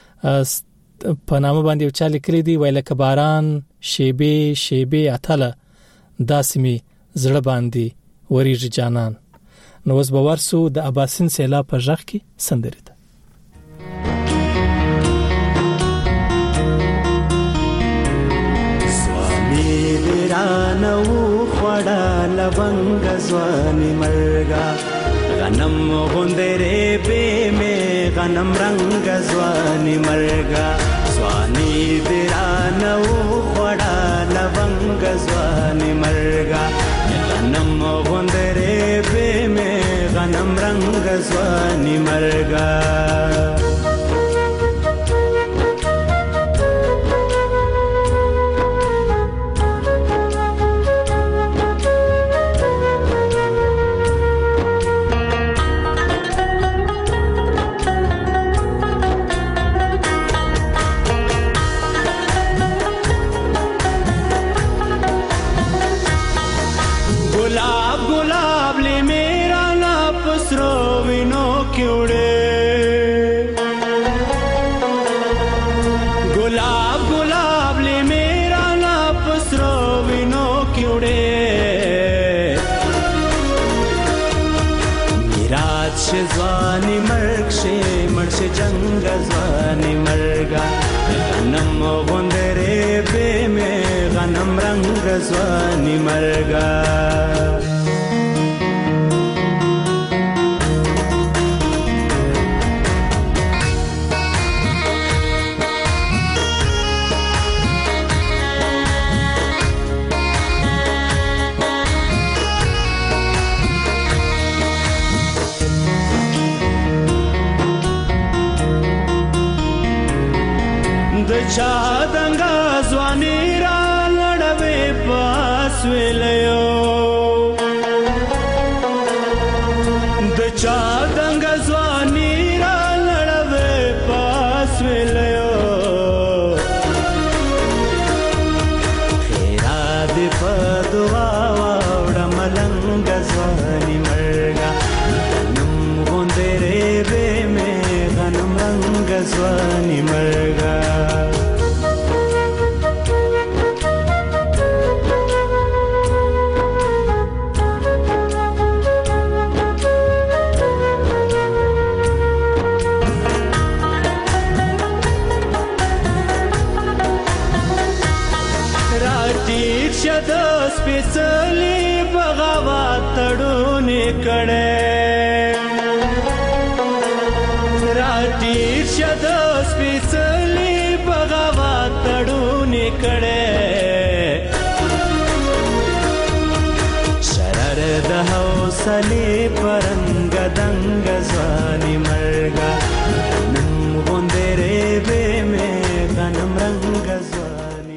[SPEAKER 1] په نامه باندې چا لیکلی دی ویل ک باران شیبه اتله داسمي زړه باندې وریږي جانان نو اوس به ورسو د اباسین سیلا په ژغ کې سندره ده
[SPEAKER 12] سوامي ورانو خړا لونګ ځواني مرګا غنم غوندره به مې غنم رنگ ځواني مرګا سواني ورانو خړا لونګ ځواني مرګا غنم غوندره به مې غنم رنگ ځواني مرګا ځواني مرګ شه مرشه جنگ ځواني مرګا غنم غوندره به مې غنم رنگ ځواني مرګا چا دنګا ځواني را لړوي پاس ویلو د چا دنګا ځواني را لړوي پاس ویلو خیرا دې په دعا وړه ملنګ ځواني مرګا غنم غوندره به مې غنم رنگ ځواني مرګا سپېڅلې بغاوت تړونې کړې راټیر شد سپیڅلی بغاوت تړونې کړې شرر د حوصلې پرنګ دنګ ځواني مرګه نن غوندې ریبې مې غنم رنګ ځواني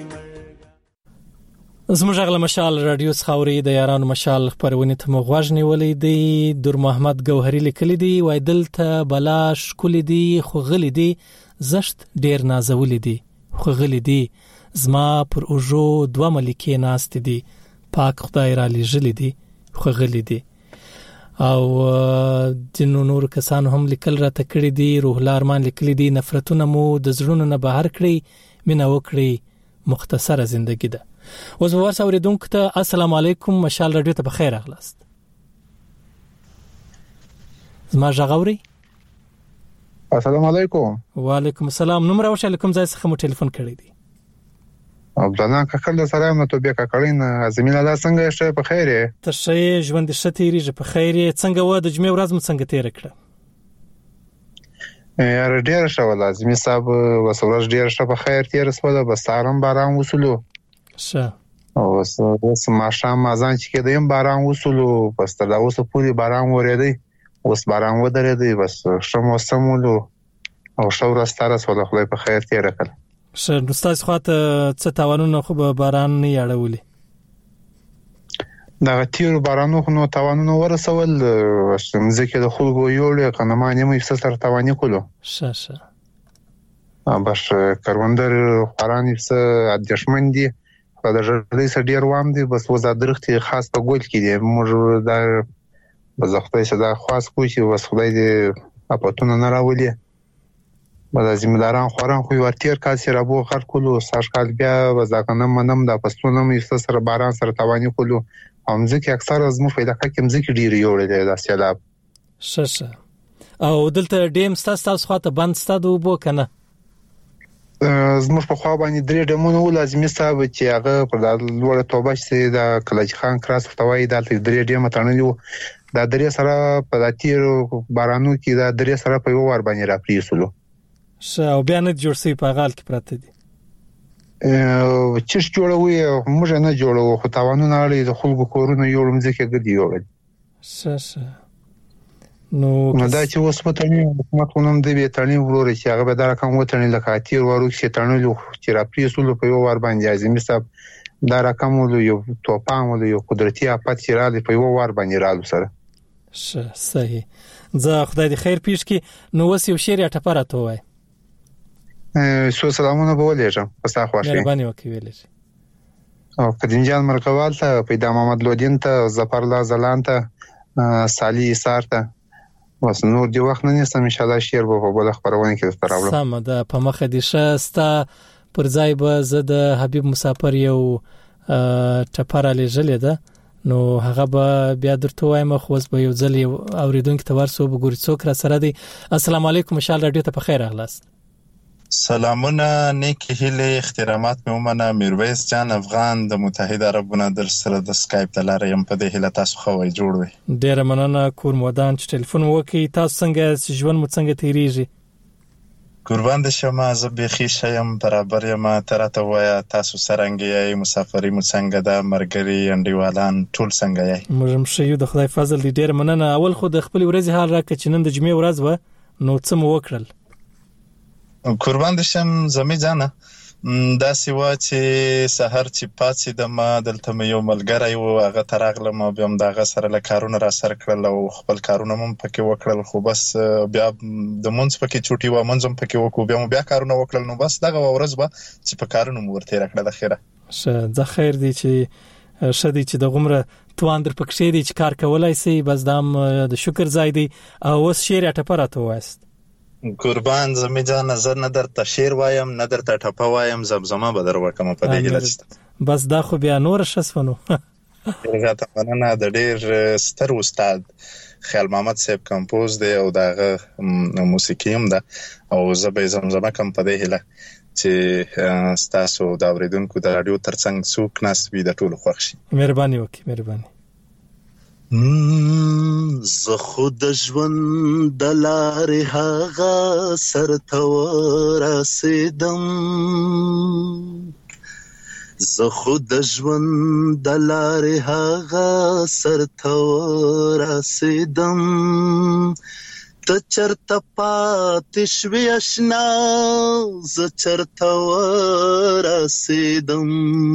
[SPEAKER 1] زموږ غل مشال رادیو څخاوري د یارانو مشال خبرونه ته مغوژ نیولې دی در محمد گوهری لیکلی دی وای دلته بلاش کلی دی خو غلی دی زشت ډیر نازولې دی خو غلی دی زما پر اوجو دوه ملکې ناست دی پاک خدای را لېږلی دی خو غلی دی او د نور کسانو هم لیکل را تکړی دی روح لارمان لیکلی دی نفرتونه مو د زړونو نه بهر کړی مینه وکړي مختصره زندگی ده اوس ورس اوریدونکو ته السلام علیکم مشال رادیو ته بخیر اغلاست زما ژغوري
[SPEAKER 15] السلام علیکم
[SPEAKER 1] وعلیکم السلام نوم راوښه کوم ځای څخه مو ټلیفون کړی دی
[SPEAKER 15] عبدالله کاکل سلام نو ته بیا کاکلین زمينه لا څنګه شته په خیر
[SPEAKER 1] ته شې ژوند شتيري په خیر څنګه و د جمعې ورځ مو څنګه تیر کړه
[SPEAKER 15] یار ډیر شو لازمي صاحب وسورج ډیر شو په خیر تیر سوله بس سارم باران وصولو
[SPEAKER 1] شه
[SPEAKER 15] او اوس ما شام اذان چې کېدیم باران وصولو بس تر اوسه پوری باران ورېدی اوس باران ودرېدی بس شمو سمولو او شو راستاره سوله خدای په خیر تیر کړ
[SPEAKER 1] شه استاد خواته څه تاوانونه خو به باران نه یاړولې
[SPEAKER 15] دا تیر بارانو خو نو تاوانونه ورسول ځکه د خلکو یوړې قنمانه مې ستر تاوانی کولو
[SPEAKER 1] شه
[SPEAKER 15] باش کاروندر قران څه دښمن دي په دغه څه ډیر وام دي بس وزا درختي خاص په ګول کې دي موږ دا بزختای صدا خاص کوی چې وس خدای دې اپاتونه نه راولي بل زمینداران خوران خو ورتیر کاسي رابو خر کولو ساشکال بیا وزاکنه منم د پښتون مې سره باران سره توانی کولو هم ځکه اکثر از مو پیدا کوم ځکه ډیر یوړل د سیلاب
[SPEAKER 1] شه او دلته ډیم ستاسو خواته بند ستادو بو کنه
[SPEAKER 15] زموږ په خوا باندې درې ډمونه ولازمي صاحب چې هغه پر لوړ توبه چې د کلچ خان کراس فتوای دلته درې ډم تړنلو دا درې سره په داتیر بارانو کې دا درې سره په یو ور باندې را پریسلو
[SPEAKER 1] او بیا نه جوړ سي په غال کې پراته دي
[SPEAKER 15] چې جوړوي موږ نه جوړو خو تاوانونه لري د خلکو کورونه یوړم ځکه ګډي یوړل
[SPEAKER 1] شه نو
[SPEAKER 15] دا چې اوس متنی حکومت ونوم دی به تړنی ورور چې هغه به دا رقم وتړنی لکه تیر ورو چې تړنلو چې را پریسلو په یو ور باندې اعظمي صاحب دا رقم ولو یو توپان ولو یو قدرتي افات چې را دي په یو ور باندې رالو سره
[SPEAKER 1] شه صحیح زه خدای دې خیر پیښ کی نو وس یو شعر ټپره ته وای
[SPEAKER 15] سو سلامونه بولېږم پسا خوښي
[SPEAKER 1] مهرباني وکړئ ویلې
[SPEAKER 15] او قدیم جان مرکوال ته پیدا محمد لودین ته ظفر الله زلان ته صالح سار ته وس نور دی وخت نه نسم ان شاء الله شعر به بل خبرونه کې تراوړم
[SPEAKER 1] سم ده په مخه دي شستا پر ځای به زه د حبیب مسافر یو ټپره لېږلې ده نو هغه به بیا درته وایم خو اوس به یو ځل اوریدونکو ته ورسو وګورئ څوک را سره دی السلام علیکم مشال رادیو ته په خیر اغلاست
[SPEAKER 16] سلامونه نیک هیله احترامات مې ومنه میرویس جان افغان د متحده عربونو در سره د اسکایپ د لارې هم په دې هیله تاسو خو وای جوړ وي
[SPEAKER 1] ډیر مننه کور مودان چې ټلیفون وکي تاسو څنګه ژوند مو څنګه تیریږي
[SPEAKER 16] قربان دې شم زه به خې شم برابر یم ترته وای تاسو سرنګ یې مسافری مو څنګه د مرګري انډیوالان ټول څنګه یې
[SPEAKER 1] موږ هم شیو د خدای فضل دې ډیر مننه اول خو د خپل ورځې حال راکړه چې نن د جمعې ورځ و نو څه مو وکړل
[SPEAKER 16] قربان دې شم زمي جانه دا سیوا چې سحر چې پاتې د ما دلته مې یو ملګری و هغه ترغلم او بیا هم دغه سره له کارونه را سره کړل او خپل کارونه هم پکې وکړل خو بس بیا د مونږ پکې چوټي و منځم پکې وکړو بیا کارونه وکړل نو بس دغه ورځ به چې په کارونه مو ورته راکړه د خیره
[SPEAKER 1] زه خیر دي چې شدي چې د غمره تواندر پکې دي چې کار کولای سي بس دام د شکر ځای دی او وس شعر ټپره ته وست
[SPEAKER 16] قربان زمي جان نظر نه درته شعر وایم نه درته ټپه وایم زمزمه به در وکم په دې لست
[SPEAKER 1] بس دا خو بیا نور شسفنو
[SPEAKER 16] راته مننه د ډیر ستر استاد خیال محمد صاحب کمپوز دی او دغه موسیقي هم ده او زبې زمزمه کم په دې هله چې تاسو دا اوریدونکو د رادیو ترڅنګ څوک ناس وي د ټولو خوښ شي
[SPEAKER 1] مهرباني وکړئ مهرباني
[SPEAKER 17] زه خو د ژوند د لارې هغه سر ته ورسېدم، زه خو د ژوند د لارې هغه سر ته ورسېدم، ته چرته پاتې شوې اشنا زه چرته ورسېدم.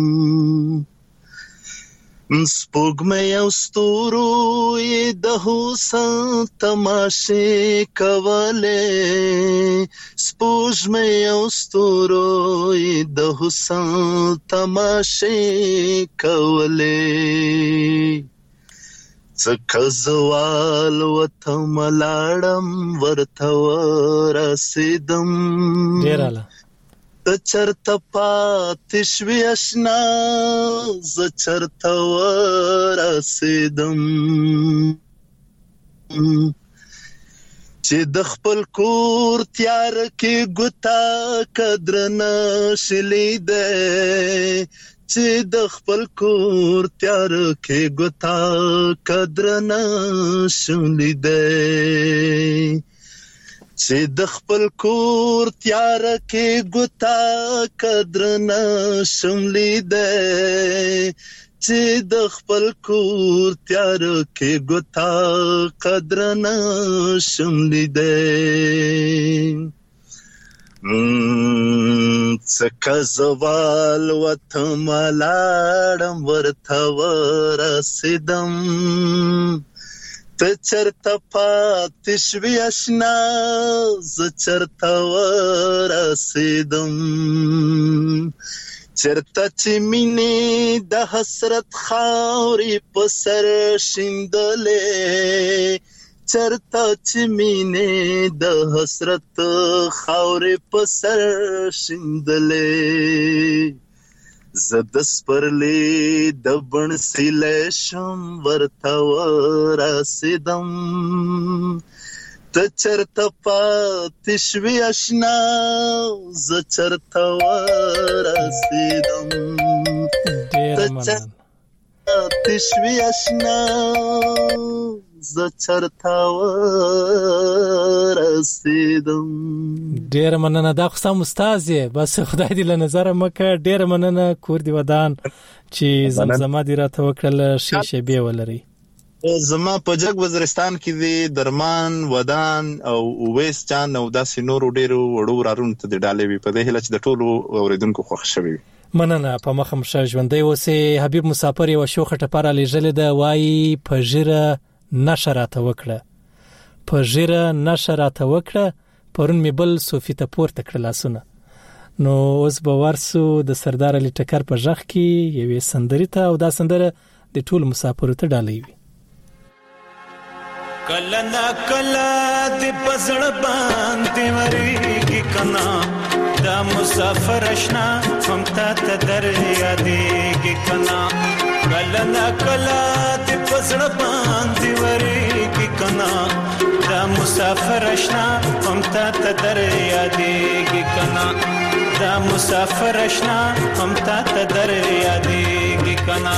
[SPEAKER 17] سپوږمۍ او ستورو یې د حسن تماشې کولې، سپوږمۍ او ستورو یې د حسن تماشې کولې، ځکه زه والوتم لاړم ورته ورسېدم، ته چرته پاتې شوې اشنا زه چرته ورسېدم. چې د خپل کور تیار کې ګوتا قدر نشي لیدی، چې د خپل کور تیار کې ګوتا قدر نشي لیدی، چې د خپل کور تیار کې ګوتا قدر نشم لیدی، چې د خپل کور تیار کې ګوتا قدر نشم لیدی. څکه زوال وتم لاړم ورته ورسېدم، ته چرته پاتې شوې اشنا زه چرته ورسېدم، چرته چې مینې د حسرت خاورې په سر شیندلې، چرته چې مینې د حسرت خاورې په سر شیندلې، زه د سپرلي د بڼ سیلی شم ورته ورسېدم، ته چرته پاتې شوې اشنا زه چرته ورسېدم، ته چرته پاتې شوې اشنا زه چرته ورسېدم.
[SPEAKER 1] ډېره مننه. دا خو سم استاد یې، بس خدای دې له نظره مکه. ډېره مننه کور دې ودان چې زمزمه دې راته وکړله، ښې شېبې ولرئ.
[SPEAKER 11] زما په جګ وزیرستان کې دی درمان ودان او اویس جان او داسې نورو ډېرو وړو ورارونو ته د ډالۍ وي، په دې هیله چې د ټولو اورېدونکو خوښ شوي وي.
[SPEAKER 1] مننه. په مخه مو ښه ژوندی اوسئ. حبیب مسافر یوه شوخه ټپه رالیږلې ده، وایي په ژیره نشه راته وکړه، په ژیره نشه راته وکړه، پرون مې بل صوفي ته پورته کړه لاسونه. نو اوس به ورسو د سردار علي ټکر په غږ کې یوې سندرې ته، او دا سندره د ټولو مسافرو ته ډالۍ وي.
[SPEAKER 12] کله نا کله د پزړ باندې ورېږي کنا، دا مسافر اشنا هم تا ته در یادېږي کنا، کله نا کله د پزړ باندې ورېږي کنا، دا مسافر اشنا هم تا ته در یادېږي کنا، دا مسافر اشنا هم تا ته در یادېږي کنا.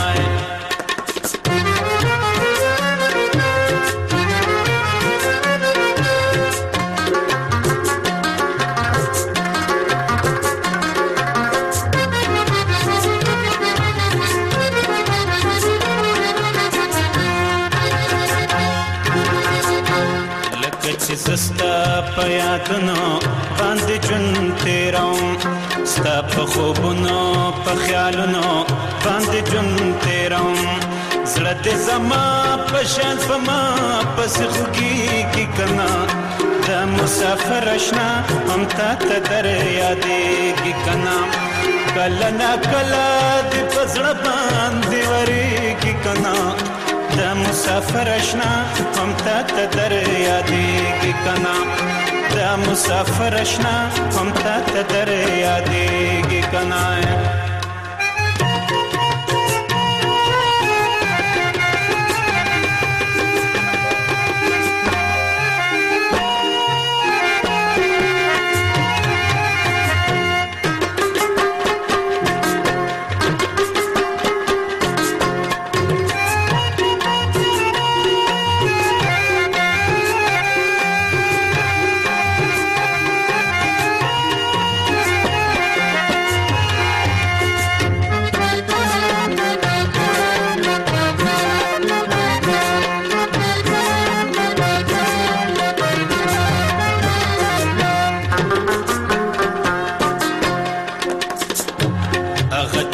[SPEAKER 12] سستا په یادونو باندې ژوند تیروم، ستا په خوبونو په خیالونو باندې ژوند تیروم، زړه دې زما په شان په ما پسې خوږېږي کنا، دا مسافر اشنا هم تا ته در یادېږي کنا، کله نا کله دې په زړه باندې ورېږي کنا، دا مسافر اشنا هم تا ته در یادېږي کنا، دا مسافر اشنا هم تا ته در یادېږي کنا.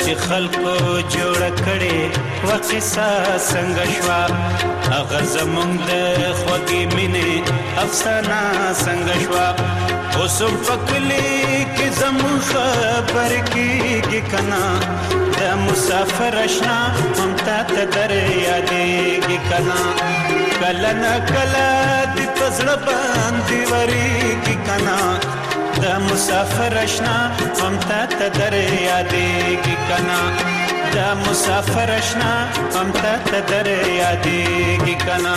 [SPEAKER 12] چې خلکو جوړ کړي وقصه څنګه شوا هغه زمونږ د خوږې مینې افسانه څنګه شوا اوس په کلی کې زمونږ خبر کېږي کنا د مسافر اشنا هم تا ته در یادېږي کنا کله نه کله دې په زړه باندې ورېږي کنا د مسافر اشنا هم تا ته در یادېږي کنا د مسافر اشنا هم تا ته در یادېږي کنا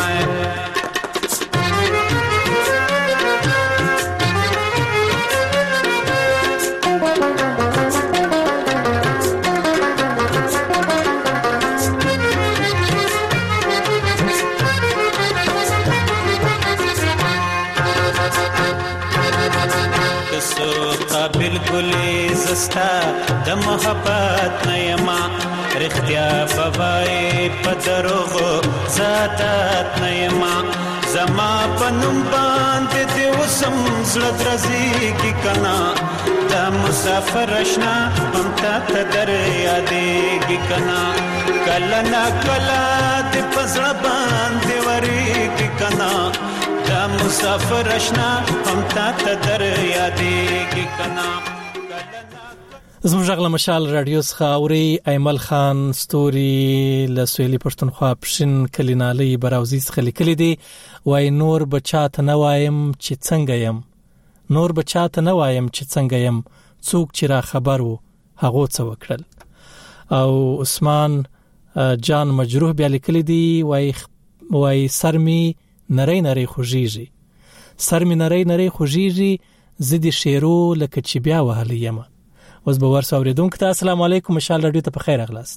[SPEAKER 12] بالکل زستا د محبت نه یما رښتیا بوای په دروغو ذاتات نه یما زما پنوم باندې دی وسم زړه درځيږي کنا د مسافر اشنا هم تا ته در یادېږي کنا کله نا کله د پزړه باندې ورېږي کنا د مسافر اشنا هم تا ته در یادېږي کنا
[SPEAKER 1] زموږ غږ له مشال رادیو څخه اوري ایمل خان ستوري له سویلي پښتونخوا پښین کلینالي براوزي څخه لیکلي دي وای نور بچا ته نه وایم چې څنګه يم نور بچا ته نه وایم چې څنګه يم څوک چې را خبر وو هغه څه وکړل او عثمان جان مجروح بیا لیکلي دي وای سرمي نری نری خوږیږي سرمي نری نری خوږیږي زدي شیرو لکه چې بیا وهلی یم اوس به ورسو اوریدونکو ته السلام علیکم مشال رادیو ته په خیر اغلاست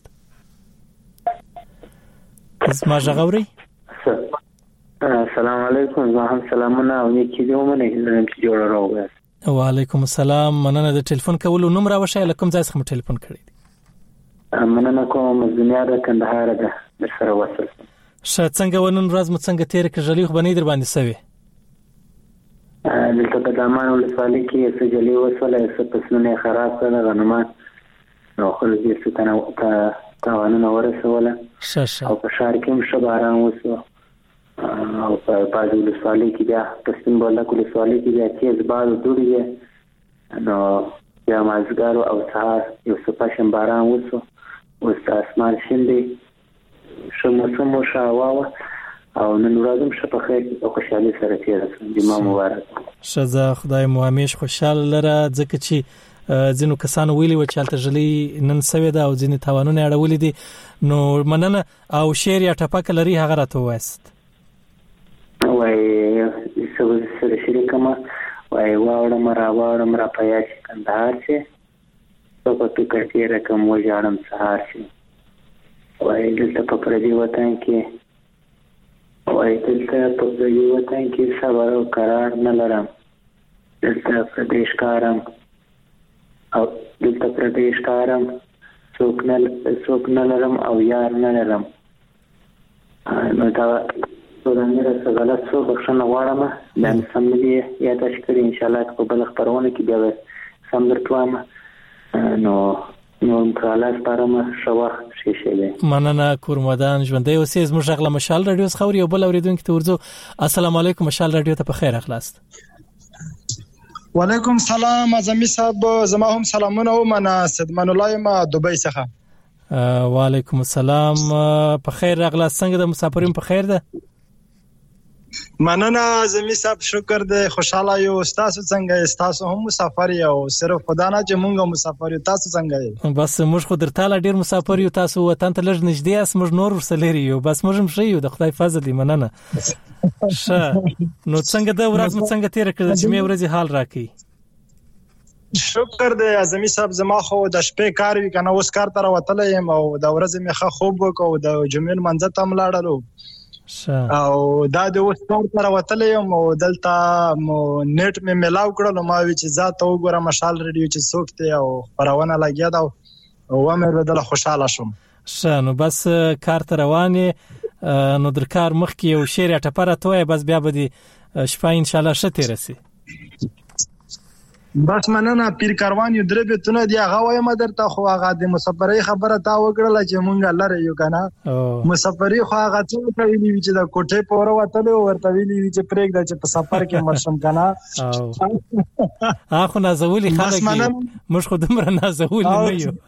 [SPEAKER 1] ما ژغوري
[SPEAKER 18] السلام علیکم زه هم سلامونه او نیکی دې ومنه چې جوړ راوګاست
[SPEAKER 1] وعلیکم السلام مننه د ټلیفون کولو نوم راوښه لکه ځای څخه ټلیفون کړی
[SPEAKER 18] مننه کوم دنیا د کندهار ده در سره وصل
[SPEAKER 1] شه څنګه ونن ورځ مو څنګه تیر کړلی خو باندې در باندې سوي
[SPEAKER 18] دلته په دامان ولسوالۍ کې سجلي وسوله سپسونه خراب کړل غنمان نو خو دې ستنه تاوانونه ورسوله او په شهر کې هم شباران وسو او په بازو ولسوالۍ کې بیا پښتون بوله ولسوالۍ کې بیا تیز باد دوړي نو بیا مازګارو او سهار یو سپاشم باران وسو اوس اسمان شیندي شموسم شاواوه او نن ورځم شپه خیر او خوشحالي سره تیر شم د ما مبارک
[SPEAKER 1] شزه خدای مو همیش خوشاله لره ځکه چې ځینو کسانو ویلي و چې الته جلی نن سوي دا او ځینې تاوانونه اړولې دي نو مننه او شعر یا ټپک لري هغه راته وایست
[SPEAKER 18] وای سره شریکما وای واړم را پیا چې کندهار چې په فکر کې رقم و جاړم سهار شي وای دلته په پردي وطن کې وای دلته په پردي وطن کې صبر او قرار نه لرم دلته پردیش کارم او دلته پردیش کارم څوک نه لرم او یار نه لرم نو دا څنګه غلط څه بخښنه غواړم دا سم دي یا تشکر ان شاء الله په بل خبرونه کې بیا سم درتوام نو پرالاس پارم شوخ شیشه
[SPEAKER 1] مننه کورمدان ژوندې اوسې زموږ غلا مشال رادیو خوري او بل اوریدونکو ته ورځو السلام علیکم مشال رادیو ته په خیر اخلاص
[SPEAKER 19] وعلیکم السلام اعظمي صاحب زما هم سلامونه او منا صدمن الله ما دوبۍ څخه
[SPEAKER 1] وعلیکم السلام په خیر اخلاص څنګه د مسافرین په خیر ده
[SPEAKER 19] مننه اعظمي صاحب شکر دې خوشاله یو تاسو څنګه تاسو هم مسافر یو صرف خدا نه چې مونږه مسافر یو تاسو څنګه یو
[SPEAKER 1] بس موږ خو درته ډیر مسافر یو تاسو وطن ته لږ نږدې اس موږ نور ورسلري یو بس موږ هم شي یو د خدای فضل دی مننه شه نو څنګه د ورځ مو څنګه تیر کړل چې مې ورځي حال راکې
[SPEAKER 19] شکر دې اعظمي صاحب زما خو د شپې کار وی کنه اوس کار تر وتل یم او د ورځې مې خوب وکاو د جمعې منځ ته ملاړلو او دا د اوس کار تر وتل یم او دلته نیټ مې ملاو کړل ما وی چې ذات وګوره مشال رادیو چې سوکته او پرونه لګیا دا او مې بدل خوشاله شوم
[SPEAKER 1] نو بس کار تر روانه نو در کار مخ کې یو شعر ټپره توه بس بیا به دي شپه ان شاء الله شته رسي
[SPEAKER 19] بس مننه پیر کاروان یو درې بیتونه دی هغه وایم درته خو هغه د مسافرۍ خبره تا وکړله چې مونږ لاره یو کنه مسافرۍ خو هغه څه کوي چې د کوټې پور وته ورته ویلي چې پرېږده چې په سفر کې مرشم کنه
[SPEAKER 1] اخو نازولي خلک مش خو دمر نازولي نه یو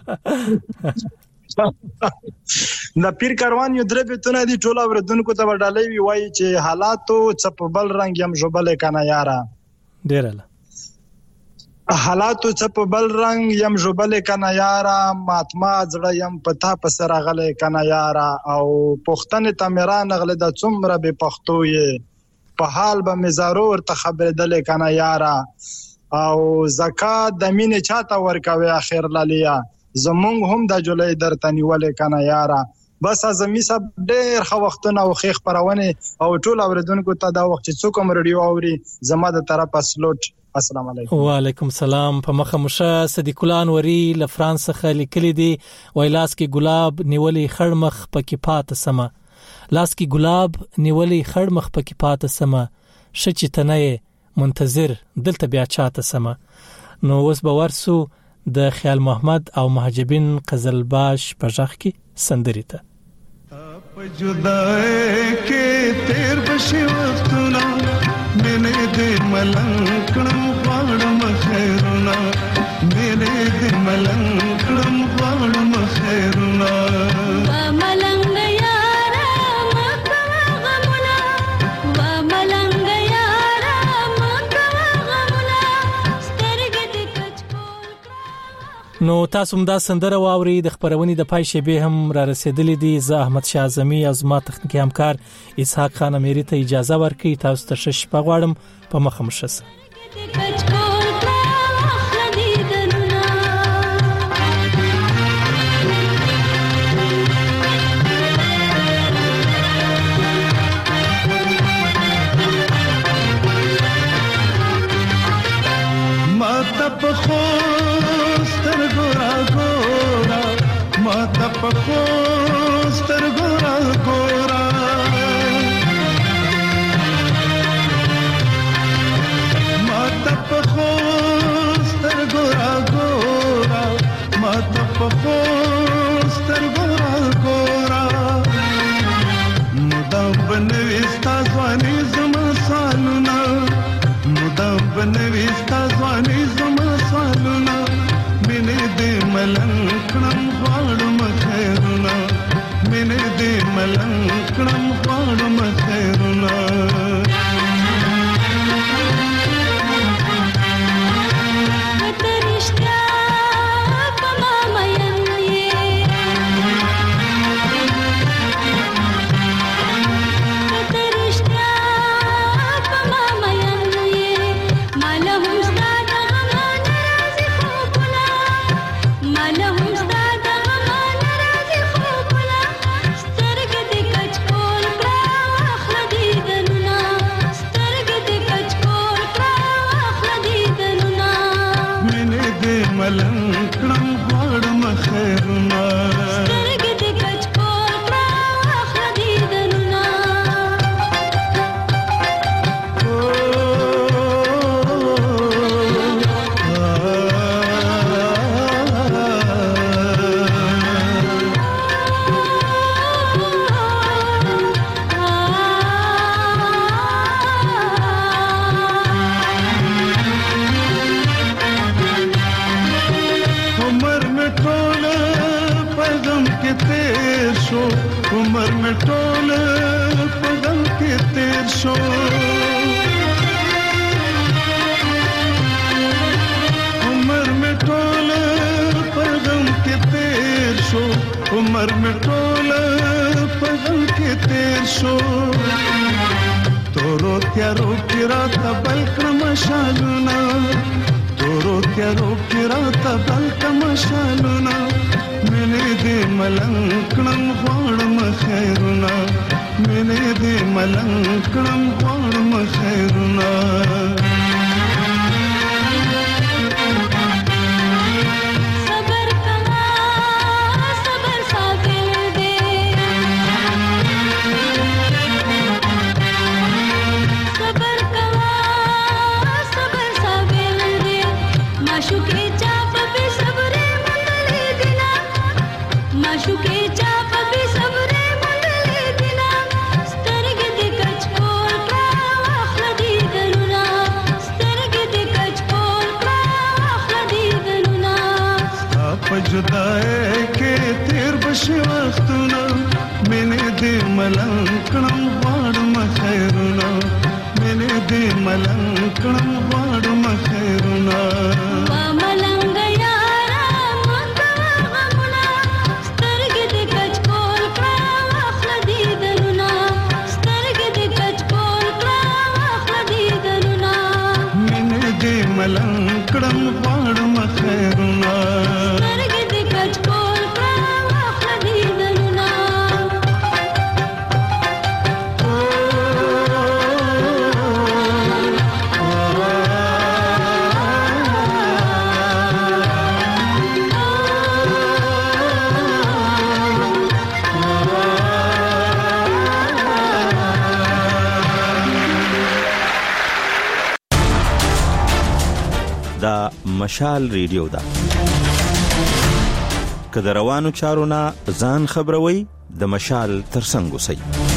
[SPEAKER 19] د پیر کاروان یو درې بیتونه دی ټول اوردونکو ته وډالې وی وایي چې حالاتو چپبل رنگ یم جوبل کنه یارا
[SPEAKER 1] ډیرله
[SPEAKER 19] حالاتو چپبل رنگ یم جوبل کنه یارا ماتما زړه یم پتا پسر غلې کنه یارا او پښتنه تمران غله د څومره به پښتو یې په حال به مزارو ورته خبرېدل کنه یارا او زکات د مینې چاته ورکوي اخر لالیا زمونږ هم د جولای درته نیولې کنه یارا بس ازمی صاحب ډېر خو وختونه او خېخ پرونه او ټول اوریدونکو ته دا وخت څوک هم رادیو اوري زما د طرفه سلوټ السلام علیکم
[SPEAKER 1] وعلیکم السلام په مخه مشه صدیق الله انوري ل فرانس څخه لیکلي دي ویلاس کې ګلاب نیولې خړمخ پکې پات سما لاس کې ګلاب نیولې خړمخ پکې پات سما شچ تنه منتظر دلته بیا چاته سما نو وس باورسو د خیال محمد او محجبین قزلباش په ځخ کې سندري ته
[SPEAKER 12] په جدای کې تیر بشي وختونه مینې دې ملنګ کړم غواړم خیرونه مینې دې ملنګ کړم غواړم خیرونه و ملنګ یارا مکوا غمونه و ملنګ یارا مکوا غمونه سترګې دې کچ
[SPEAKER 1] نو تاسو هم دا سندره واوري د خبرونې د پای شیبه هم را رسیدلې دي زه احمد شاه اعظمي او زما تخنیکی همکار اسحاق خان اميري ته اجازه ورکړي تاسو ته شش پغواړم په مخه مشسه
[SPEAKER 12] ماته په خوستر ګورا ګورا ماته په خوستر ګورا ګورا ماته په خوستر ګورا ګورا ماته په خوستر ګورا ګورا مدام بنوي ستا ځواني زما سالونه مدام بنوي ستا ځواني زما سالونه مینې دې ملنګ کړم غواړم خیرونه مینې دې ملنګ کړم غواړم خیرونه عمر میں ټول پغم کې تیر شو عمر میں ټول پغم کې تیر شو عمر میں ټول پغم کې تیر شو تورو تیارو کې راته بل کړم شالونه تورو تیارو کې راته بل کړم شالونه مینې دې ملنګ کړم غواړم خیرونه مینې دې ملنګ کړم غواړم خیرونه پجدای کې تیر بشي وختونه مینه دې ملنګ کړم غواړم خیرونه مینه دې ملنګ کړم غواړم خیرونه
[SPEAKER 20] وا ملنګ یارا مونږه غمونه سترګې دې کچ کول کړه واخله دې دلونه سترګې دې کچ کول کړه واخله دې دلونه
[SPEAKER 12] مینه دې ملنګ کړم غواړم خیرونه
[SPEAKER 20] سترګې دې کچ کول کړه واخله دې دلونه
[SPEAKER 21] دا مشال ریډیو ده که د روانو چارو نه ځان خبروي د مشال ترڅنګ اوسئ